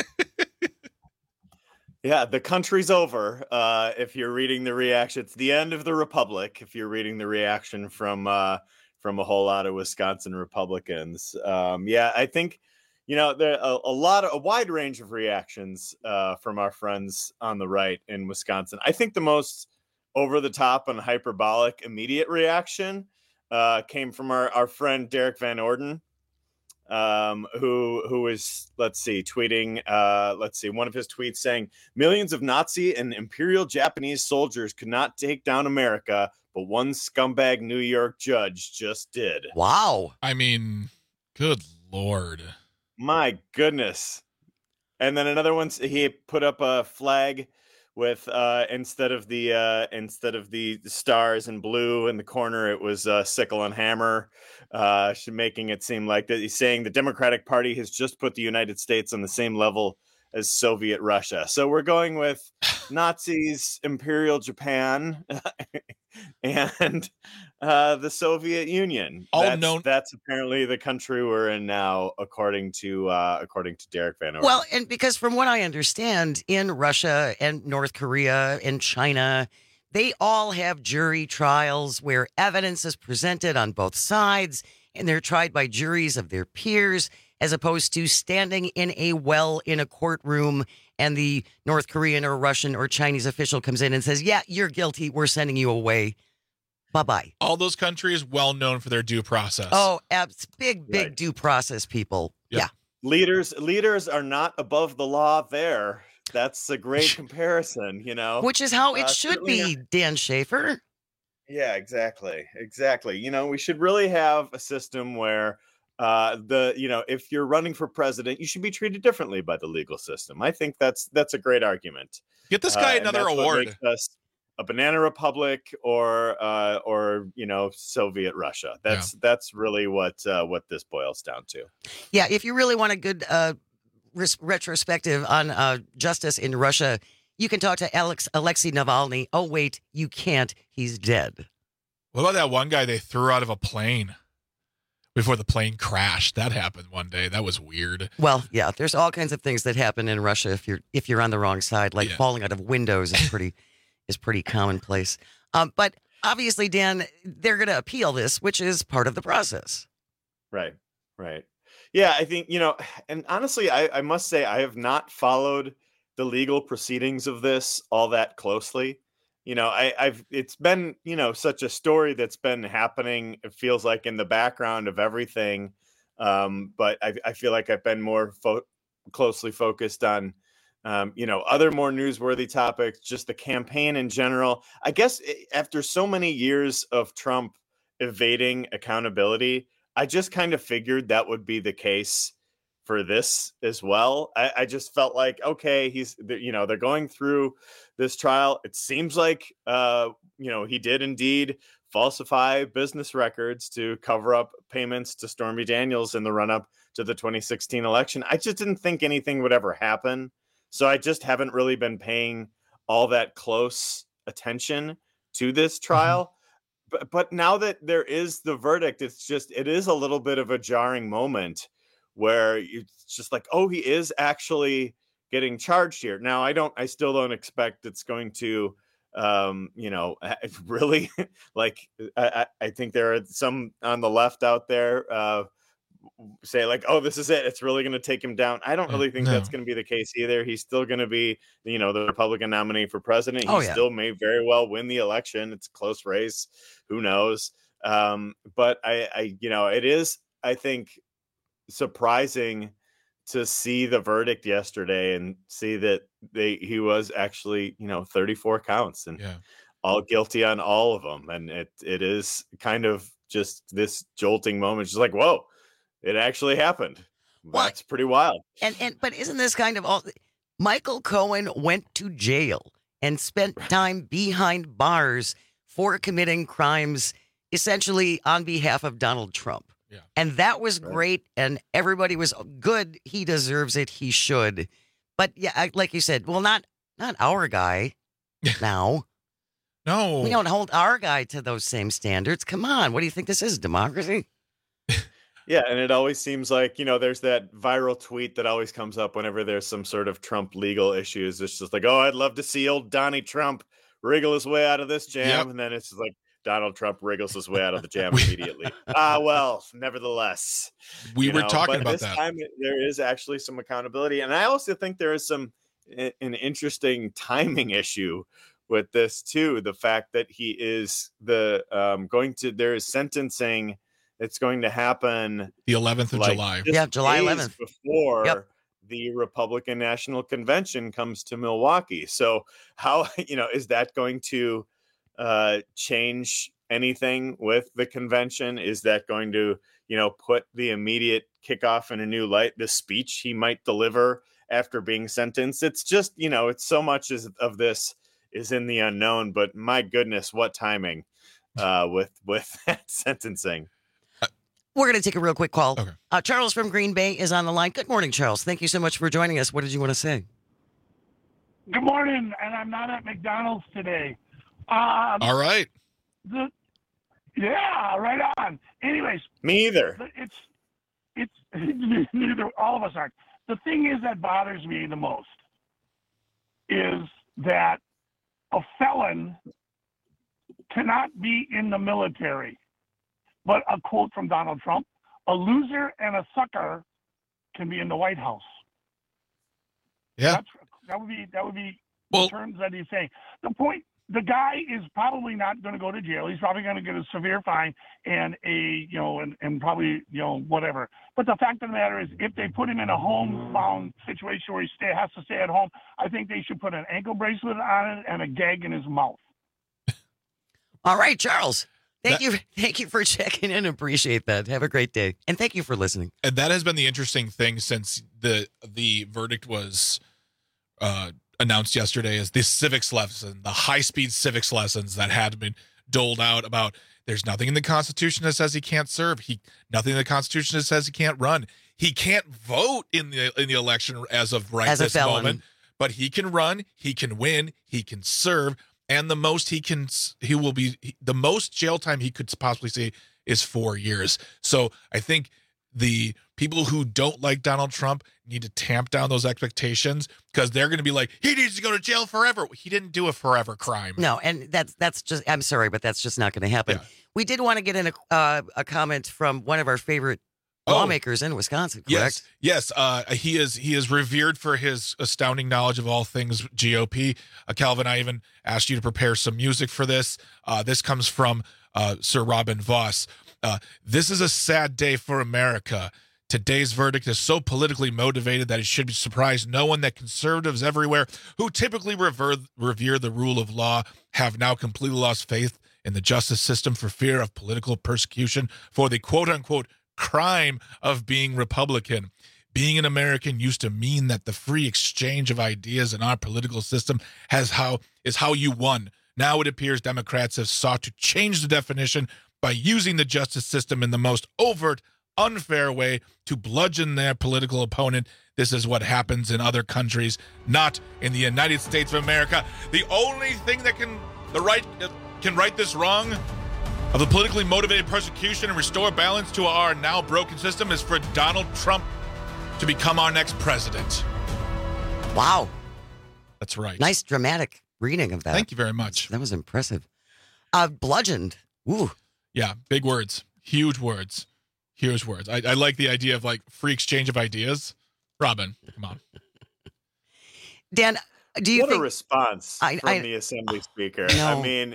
Yeah, the country's over. Uh, if you're reading the reaction, it's the end of the republic. If you're reading the reaction from uh, from a whole lot of Wisconsin Republicans, um, yeah, I think you know there a, a lot of a wide range of reactions uh, from our friends on the right in Wisconsin. I think the most over the top and hyperbolic immediate reaction uh, came from our our friend Derek Van Orden. Um, who who is, let's see, tweeting, uh, let's see, one of his tweets saying, millions of Nazi and Imperial Japanese soldiers could not take down America, but one scumbag New York judge just did. Wow. I mean, good Lord. My goodness. And then another one, he put up a flag with uh, instead of the uh, instead of the stars in blue in the corner, it was uh, sickle and hammer, uh, making it seem like that he's saying the Democratic Party has just put the United States on the same level as Soviet Russia. So we're going with Nazis, Imperial Japan, and uh, the Soviet Union. All that's, known- that's apparently the country we're in now, according to uh, according to Derek Van Orden. Well, and because from what I understand, in Russia and North Korea and China, they all have jury trials where evidence is presented on both sides, and they're tried by juries of their peers, as opposed to standing in a well in a courtroom and the North Korean or Russian or Chinese official comes in and says, yeah, you're guilty. We're sending you away. Bye-bye. All those countries well known for their due process. Oh, abs- big, big Right. due process people. Yep. Yeah. leaders leaders are not above the law there. That's a great comparison, you know. Which is how it Uh, should certainly be, Dan Schaefer. Yeah, exactly. Exactly. You know, we should really have a system where uh the you know, if you're running for president, you should be treated differently by the legal system. I think that's that's a great argument. Get this Uh, guy and another that's what award. makes us a banana republic or uh or you know, Soviet Russia. That's that's really what uh what this boils down to. Yeah, if you really want a good uh, res- retrospective on uh, justice in Russia, you can talk to Alex Alexei Navalny. Oh, wait, you can't. He's dead. What about that one guy they threw out of a plane before the plane crashed? That happened one day. That was weird. Well, yeah, there's all kinds of things that happen in Russia if you're if you're on the wrong side, like Yeah. falling out of windows is pretty is pretty commonplace. Um, but obviously, Dan, they're going to appeal this, which is part of the process. Right. Right. Yeah, I think, you know, and honestly, I, I must say I have not followed the legal proceedings of this all that closely. You know, I, I've it's been, you know, such a story that's been happening, it feels like, in the background of everything. Um, but I, I feel like I've been more fo- closely focused on Um, you know, other more newsworthy topics, just the campaign in general. I guess after so many years of Trump evading accountability, I just kind of figured that would be the case for this as well. I, I just felt like, okay, he's, you know, they're going through this trial. It seems like, uh, you know, he did indeed falsify business records to cover up payments to Stormy Daniels in the run up to the twenty sixteen election. I just didn't think anything would ever happen. So I just haven't really been paying all that close attention to this trial. Mm-hmm. But, but now that there is the verdict, it's just, it is a little bit of a jarring moment where it's just like, oh, he is actually getting charged here. Now, I don't, I still don't expect it's going to, um, you know, really like, I, I think there are some on the left out there, uh, say like, oh, this is it. It's really going to take him down. I don't really think no. that's going to be the case either. He's still going to be, you know, the Republican nominee for president. He oh, yeah. still may very well win the election. It's a close race. Who knows? Um, but I, I, you know, it is, I think, surprising to see the verdict yesterday and see that they, he was actually, you know, thirty-four counts and yeah. all guilty on all of them. And it, it is kind of just this jolting moment. Just like, whoa, it actually happened. Well, that's pretty wild. And and but isn't this kind of all? Michael Cohen went to jail and spent time behind bars for committing crimes, essentially on behalf of Donald Trump. Yeah. And that was right. great. And everybody was good. He deserves it. He should. But yeah, I, like you said, well, not not our guy now. No, we don't hold our guy to those same standards. Come on. What do you think this is? Democracy? Yeah, and it always seems like, you know, there's that viral tweet that always comes up whenever there's some sort of Trump legal issues. It's just like, oh, I'd love to see old Donnie Trump wriggle his way out of this jam. Yep. And then it's just like Donald Trump wriggles his way out of the jam immediately. Ah, well, nevertheless. We you were know, talking but about this that. Time, there is actually some accountability. And I also think there is some an interesting timing issue with this, too. The fact that he is the um, going to, there is sentencing. It's going to happen the eleventh of like July. Yeah, July eleventh. Before yep. the Republican National Convention comes to Milwaukee. So how, you know, is that going to uh, change anything with the convention? Is that going to, you know, put the immediate kickoff in a new light? The speech he might deliver after being sentenced. It's just, you know, it's so much as, of this is in the unknown, but my goodness, what timing uh, with, with that sentencing. We're going to take a real quick call. Okay. Uh, Charles from Green Bay is on the line. Good morning, Charles. Thank you so much for joining us. What did you want to say? Good morning, and I'm not at McDonald's today. Um, All right. The, yeah, right on. Anyways. Me either. It's, it's, neither, all of us aren't. The thing is that bothers me the most is that a felon cannot be in the military. But a quote from Donald Trump, a loser and a sucker can be in the White House. Yeah. That's, that would be, that would be well, the terms that he's saying. The point, the guy is probably not going to go to jail. He's probably going to get a severe fine and a, you know, and, and probably, you know, whatever. But the fact of the matter is, if they put him in a homebound situation where he stay, has to stay at home, I think they should put an ankle bracelet on it and a gag in his mouth. All right, Charles. Thank that, you. Thank you for checking in. Appreciate that. Have a great day. And thank you for listening. And that has been the interesting thing since the the verdict was uh, announced yesterday, is the civics lesson, the high-speed civics lessons that had been doled out about there's nothing in the Constitution that says he can't serve. He nothing in the Constitution that says he can't run. He can't vote in the in the election as of right as this a felon. moment. But he can run, he can win, he can serve. And the most he can, he will be, the most jail time he could possibly see is four years. So I think the people who don't like Donald Trump need to tamp down those expectations, because they're going to be like, he needs to go to jail forever. He didn't do a forever crime. No, and that's that's just, I'm sorry, but that's just not going to happen. Yeah. We did want to get in a, uh, a comment from one of our favorite Oh. lawmakers in Wisconsin, correct? Yes, yes. Uh, he is he is revered for his astounding knowledge of all things G O P. Uh, Calvin, I even asked you to prepare some music for this. Uh, this comes from uh, Sir Robin Voss. Uh, this is a sad day for America. Today's verdict is so politically motivated that it should surprise no one that conservatives everywhere who typically revere, revere the rule of law have now completely lost faith in the justice system for fear of political persecution for the quote-unquote crime of being Republican. Being an American used to mean that the free exchange of ideas in our political system has how is how you won. Now it appears Democrats have sought to change the definition by using the justice system in the most overt, unfair way to bludgeon their political opponent. This is what happens in other countries, not in the United States of America. The only thing that can the right uh, can right this wrong of the politically motivated persecution and restore balance to our now broken system is for Donald Trump to become our next president. Wow. That's right. Nice dramatic reading of that. Thank you very much. That was impressive. Uh, bludgeoned. Ooh. Yeah, big words. Huge words. Huge words. I, I like the idea of like free exchange of ideas. Robin, come on. Dan, do you what think... a response I, from I, the Assembly Speaker. No. I mean,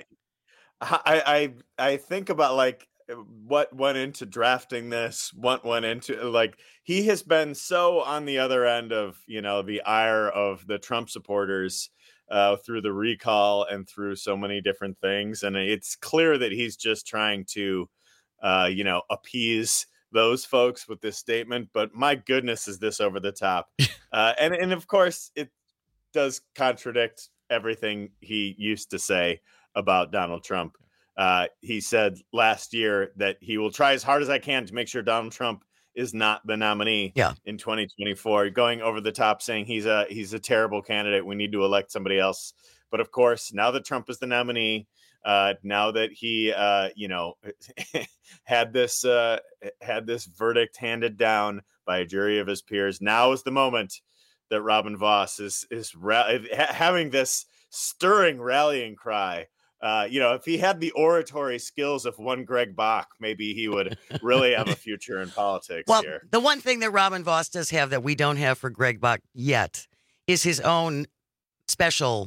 I, I I think about like what went into drafting this, what went into like he has been so on the other end of, you know, the ire of the Trump supporters uh, through the recall and through so many different things. And it's clear that he's just trying to, uh, you know, appease those folks with this statement. But my goodness, is this over the top? uh, and, and of course, it does contradict everything he used to say about Donald Trump. Uh, he said last year that he will try as hard as I can to make sure Donald Trump is not the nominee yeah. in twenty twenty-four, going over the top, saying he's a he's a terrible candidate. We need to elect somebody else. But of course, now that Trump is the nominee, uh, now that he, uh, you know, had this uh, had this verdict handed down by a jury of his peers, now is the moment that Robin Vos is is ra- having this stirring rallying cry. Uh, you know, if he had the oratory skills of one Greg Bach, maybe he would really have a future in politics well, here. The one thing that Robin Vos does have that we don't have for Greg Bach yet is his own special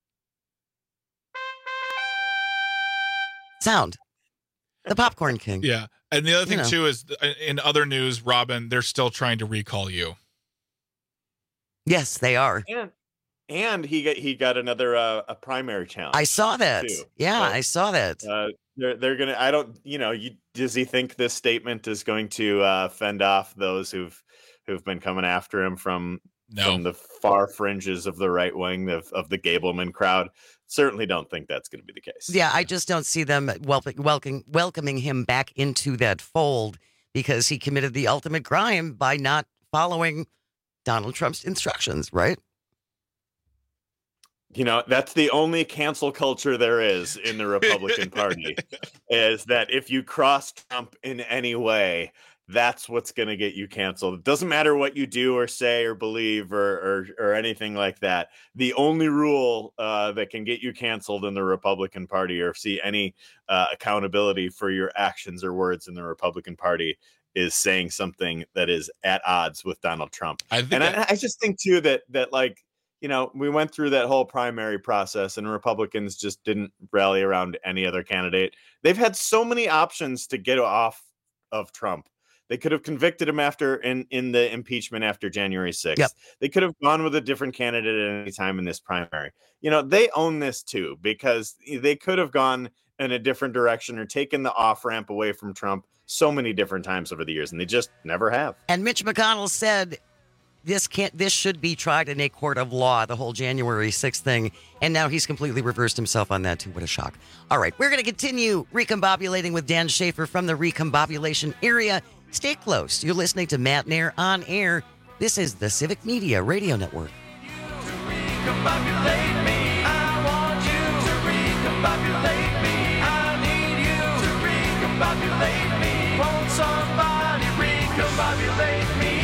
sound. The Popcorn King. Yeah. And the other thing, You know. too, is in other news, Robin, they're still trying to recall you. Yes, they are. And and he got he got another uh, a primary challenge. I saw that. too. Yeah, So, I saw that. Uh, they're they're gonna. I don't. You know. You, does he think this statement is going to uh, fend off those who've who've been coming after him from No. from the far fringes of the right wing of of the Gableman crowd? Certainly don't think that's going to be the case. Yeah, I just don't see them wel- welcoming welcoming him back into that fold because he committed the ultimate crime by not following Donald Trump's instructions, right? You know, that's the only cancel culture there is in the Republican Party, is that if you cross Trump in any way, that's what's going to get you canceled. It doesn't matter what you do or say or believe or or, or anything like that. The only rule uh, that can get you canceled in the Republican Party or see any uh, accountability for your actions or words in the Republican Party is saying something that is at odds with Donald Trump. I think and that- I, I just think, too, that that like, you know, we went through that whole primary process and Republicans just didn't rally around any other candidate. They've had so many options to get off of Trump. They could have convicted him after in, in the impeachment after January sixth. Yep. They could have gone with a different candidate at any time in this primary. You know, they own this too, because they could have gone in a different direction or taken the off ramp away from Trump so many different times over the years, and they just never have. And Mitch McConnell said this can't this should be tried in a court of law, the whole January sixth thing. And now he's completely reversed himself on that too. What a shock. All right, we're going to continue recombobulating with Dan Schaefer from the recombobulation area. Stay close. You're listening to Matt Nair on air. This is the Civic Media Radio Network. Recombobulate me. I want you to recombobulate me. I need you to recombobulate me. Won't somebody recombobulate me?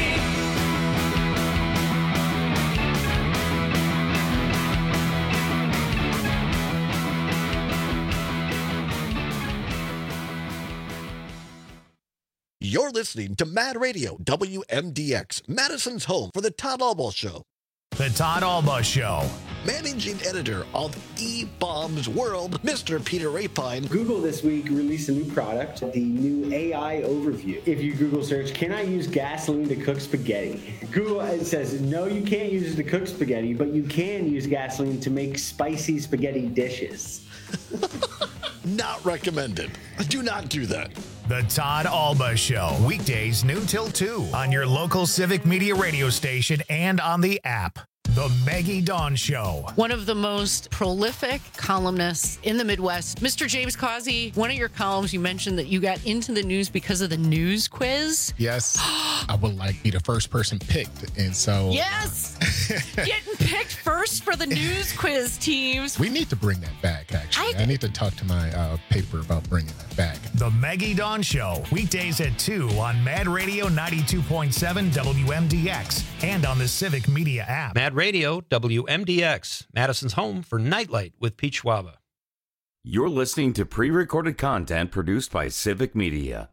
You're listening to Mad Radio, W M D X, Madison's home for the Todd Albaugh Show. The Todd Albaugh Show. managing editor of eBaum's World, Mister Peter Rapine. Google this week released a new product, the new A I overview. If you Google search, can I use gasoline to cook spaghetti? Google it says, no, you can't use it to cook spaghetti, but you can use gasoline to make spicy spaghetti dishes. Not recommended. Do not do that. The Todd Alba Show, weekdays noon till two on your local Civic Media radio station and on the app. The Maggie Dawn Show. One of the most prolific columnists in the Midwest, Mister James Causey. One of your columns, you mentioned that you got into the news because of the news quiz. Yes, I would like to be the first person picked, and so yes, getting picked first for the news quiz teams. We need to bring that back. Actually, I, I need to talk to my uh, paper about bringing that back. The Maggie Dawn Show, weekdays at two on Mad Radio ninety-two point seven W M D X and on the Civic Media app. Mad Radio, W M D X, Madison's home for Nightlight with Pete Schwaba. You're listening to pre-recorded content produced by Civic Media.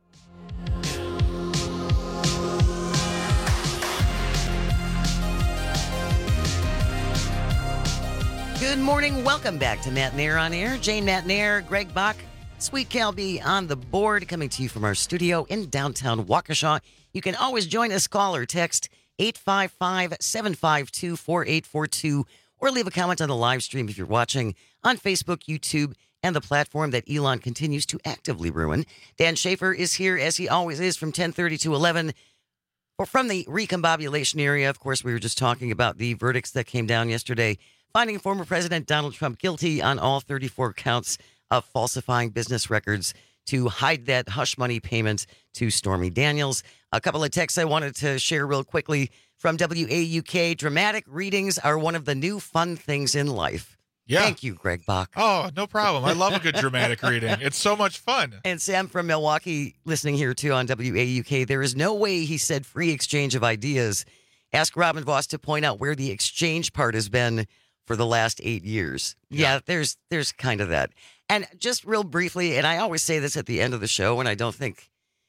Good morning. Welcome back to Matt Nair on Air. Jane Matt Nair, Greg Bach, Sweet Cal B on the board, coming to you from our studio in downtown Waukesha. You can always join us, call or text eight five five, seven five two, four eight four two, or leave a comment on the live stream if you're watching on Facebook, YouTube, and the platform that Elon continues to actively ruin. Dan Schaefer is here, as he always is, from ten thirty to eleven. Or from the recombobulation area. Of course, we were just talking about the verdicts that came down yesterday, finding former President Donald Trump guilty on all thirty-four counts of falsifying business records to hide that hush money payment to Stormy Daniels. A couple of texts I wanted to share real quickly from W A U K. Dramatic readings are one of the new fun things in life. Yeah. Thank you, Greg Bach. Oh, no problem. I love a good dramatic reading. It's so much fun. And Sam from Milwaukee listening here too on W A U K. There is no way, he said, free exchange of ideas. Ask Robin Voss to point out where the exchange part has been for the last eight years. Yeah, yeah there's there's kind of that. And just real briefly, and I always say this at the end of the show, and I don't think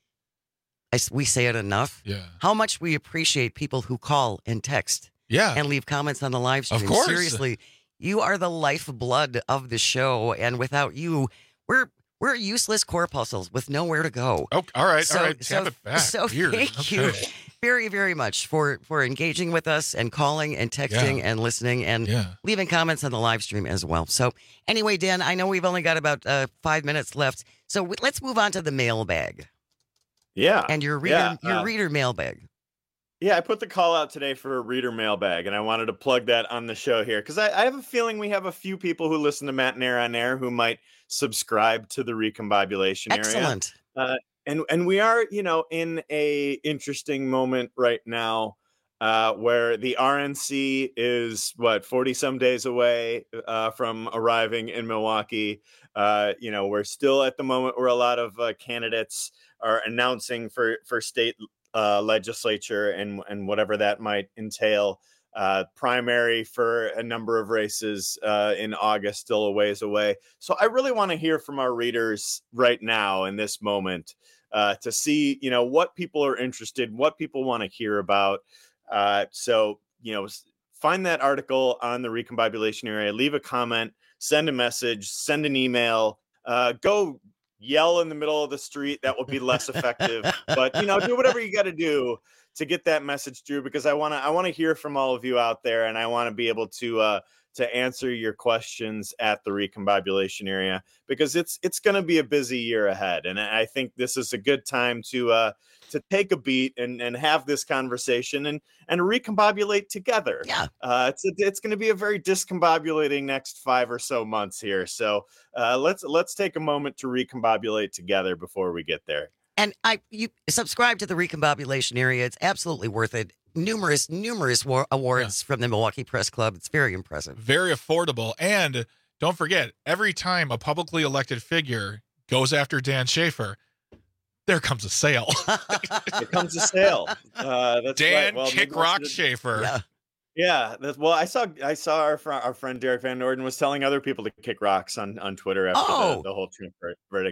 I, we say it enough. Yeah. How much we appreciate people who call and text. Yeah. And leave comments on the live stream. Of course. Seriously, you are the lifeblood of the show, and without you, we're we're useless corpuscles with nowhere to go. Oh, all right, so, all right. So, Tap it back. so Weird. thank Okay. you very, very much for for engaging with us and calling and texting Yeah. and listening and Yeah. leaving comments on the live stream as well. So anyway, Dan, I know we've only got about uh, five minutes left, so w- let's move on to the mailbag. Yeah. And your reader, yeah, your uh, reader mailbag. Yeah, I put the call out today for a reader mailbag, and I wanted to plug that on the show here because I, I have a feeling we have a few people who listen to Matt Nair on Air who might subscribe to the recombobulation area. Excellent. Uh, and and we are, you know, in a interesting moment right now uh, where the R N C is what forty some days away uh, from arriving in Milwaukee. Uh, you know, we're still at the moment where a lot of uh, candidates are announcing for for state uh, legislature and and whatever that might entail. Uh, primary for a number of races uh, in August, still a ways away. So I really want to hear from our readers right now in this moment uh, to see, you know, what people are interested, what people want to hear about. Uh, so, you know, find that article on the recombobulation area, leave a comment, send a message, send an email, uh, go yell in the middle of the street. That will be less effective, but, you know, do whatever you got to do to get that message through, because I want to I want to hear from all of you out there, and I want to be able to uh, to answer your questions at the recombobulation area, because it's it's going to be a busy year ahead, and I think this is a good time to uh, to take a beat and, and have this conversation and and recombobulate together. Yeah, uh, it's a, it's going to be a very discombobulating next five or so months here, so uh, let's let's take a moment to recombobulate together before we get there. And I, you subscribe to the recombobulation area. It's absolutely worth it. Numerous, numerous war- awards yeah. from the Milwaukee Press Club. It's very impressive. Very affordable. And don't forget, every time a publicly elected figure goes after Dan Schaefer, there comes a sale. There comes a sale. Uh, that's Dan right. Well, Kick Rock Schaefer. Yeah. Yeah, that's, well, I saw I saw our fr- our friend Derek Van Norden was telling other people to kick rocks on, on Twitter after oh. the, the whole Trump verdict.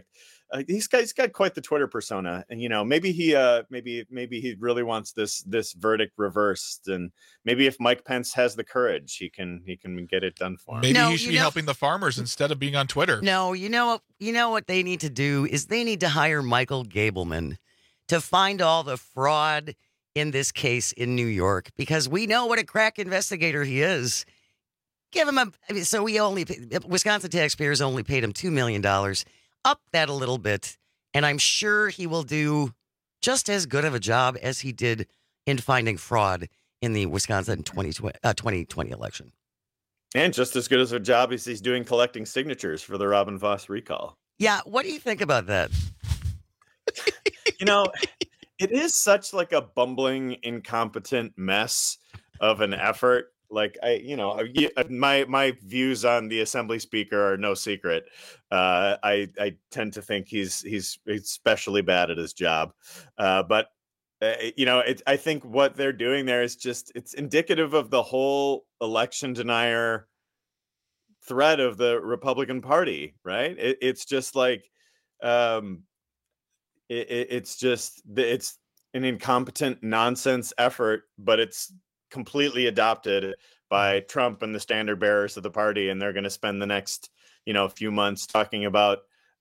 uh, he's got he's got quite the Twitter persona, and you know maybe he uh maybe maybe he really wants this this verdict reversed, and maybe if Mike Pence has the courage, he can he can get it done for him. Maybe No, he should you be know- helping the farmers instead of being on Twitter. No, you know, you know what they need to do is they need to hire Michael Gableman to find all the fraud in this case in New York, because we know what a crack investigator he is. Give him a, I mean, so we only, Wisconsin taxpayers only paid him two million dollars. Up that a little bit, and I'm sure he will do just as good of a job as he did in finding fraud in the Wisconsin twenty twenty election. And just as good as a job as he's doing collecting signatures for the Robin Voss recall. Yeah, what do you think about that? You know, it is such like a bumbling, incompetent mess of an effort. Like I, you know, I- my my views on the Assembly Speaker are no secret. Uh, I I tend to think he's he's especially bad at his job, uh, but uh, you know, it, I think what they're doing there is just it's indicative of the whole election denier threat of the Republican Party, right? It, it's just like, um, it, it, it's just it's an incompetent nonsense effort, but it's completely adopted by Trump and the standard bearers of the party, and they're going to spend the next, you know, few months talking about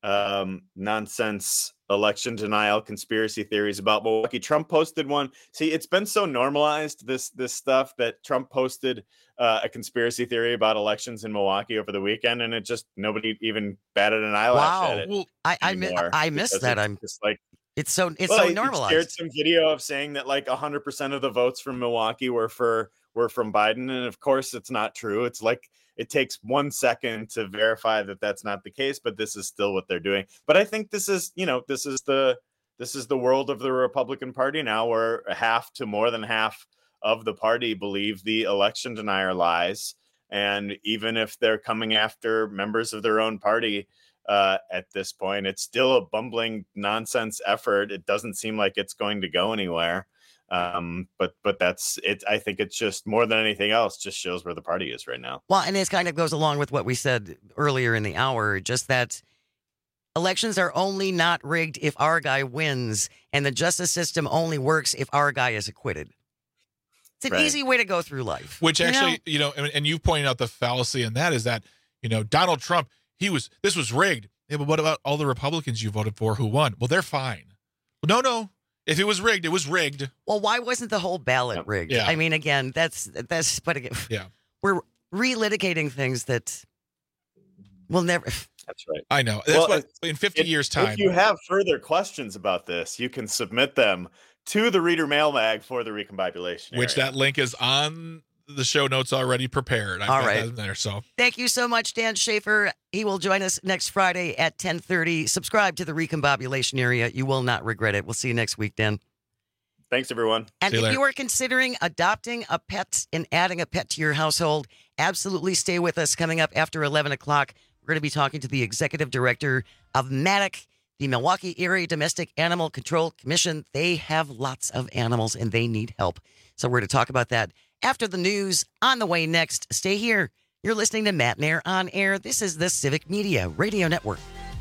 um, nonsense election denial conspiracy theories about Milwaukee. Trump posted one. See, it's been so normalized this this stuff that Trump posted uh, a conspiracy theory about elections in Milwaukee over the weekend, and it just nobody even batted an eyelash Wow. at it. Well, I I, mi- anymore, I missed because that. it's I'm just like. It's so it's Well, so he- he normalized. shared some video of saying that like one hundred percent of the votes from Milwaukee were for were from Biden, and of course it's not true. It's like it takes one second to verify that that's not the case, but this is still what they're doing. But I think this is, you know, this is the this is the world of the Republican Party now, where half to more than half of the party believe the election denier lies, and even if they're coming after members of their own party, uh, at this point, it's still a bumbling nonsense effort. It doesn't seem like it's going to go anywhere. Um, but but that's it. I think it's just more than anything else, just shows where the party is right now. Well, and this kind of goes along with what we said earlier in the hour, just that elections are only not rigged if our guy wins, and the justice system only works if our guy is acquitted. It's an Right. easy way to go through life. Which you actually, know? you know, and, and you pointed out the fallacy in that is that, you know, Donald Trump, he was, this was rigged. Yeah, but what about all the Republicans you voted for who won? Well, they're fine. Well, no, no. If it was rigged, it was rigged. Well, why wasn't the whole ballot rigged? Yeah. I mean, again, that's that's but again, Yeah. we're relitigating things that will never. That's right. I know. That's Well, what if- in fifty if- years' time. If you have further questions about this, you can submit them to the Reader Mailbag for the Recombobulation. which area. that link is on the show notes already prepared. I've All got right. that in there. So Thank you so much, Dan Schaefer. He will join us next Friday at ten thirty. Subscribe to the Recombobulation Area. You will not regret it. We'll see you next week, Dan. Thanks, everyone. And if you are considering adopting a pet and adding a pet to your household, absolutely stay with us. Coming up after eleven o'clock, we're going to be talking to the executive director of MADDOC, the Milwaukee Area Domestic Animal Control Commission. They have lots of animals and they need help. So we're going to talk about that after the news. On the way next, stay here. You're listening to Matt Nair on Air. This is the Civic Media Radio Network.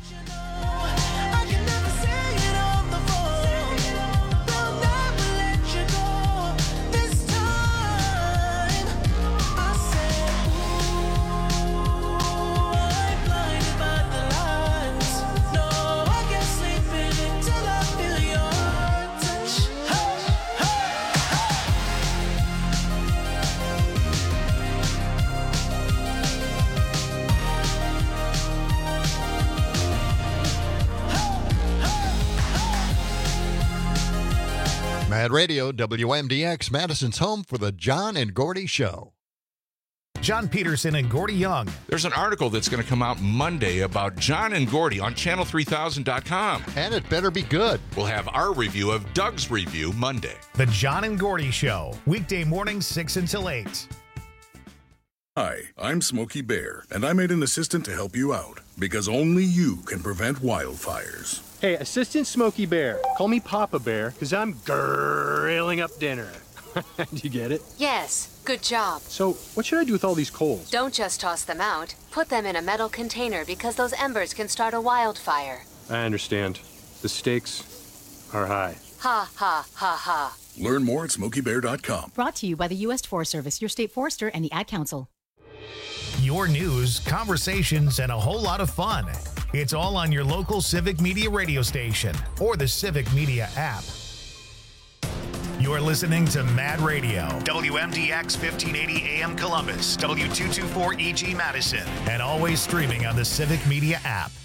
Mad Radio, W M D X, Madison's home for the John and Gordy Show. John Peterson and Gordy Young. There's an article that's going to come out Monday about John and Gordy on channel three thousand dot com. And it better be good. We'll have our review of Doug's review Monday. The John and Gordy Show. Weekday mornings, six until eight. Hi, I'm Smokey Bear, and I made an assistant to help you out because only you can prevent wildfires. Hey, Assistant Smokey Bear, call me Papa Bear, because I'm grilling up dinner. Do you get it? Yes, good job. So, what should I do with all these coals? Don't just toss them out. Put them in a metal container because those embers can start a wildfire. I understand. The stakes are high. Ha, ha, ha, ha. Learn more at smokey bear dot com. Brought to you by the U S Forest Service, your state forester, and the Ad Council. Your news, conversations, and a whole lot of fun. It's all on your local Civic Media radio station or the Civic Media app. You're listening to Mad Radio, W M D X fifteen eighty A M Columbus, W two twenty-four E G Madison, and always streaming on the Civic Media app.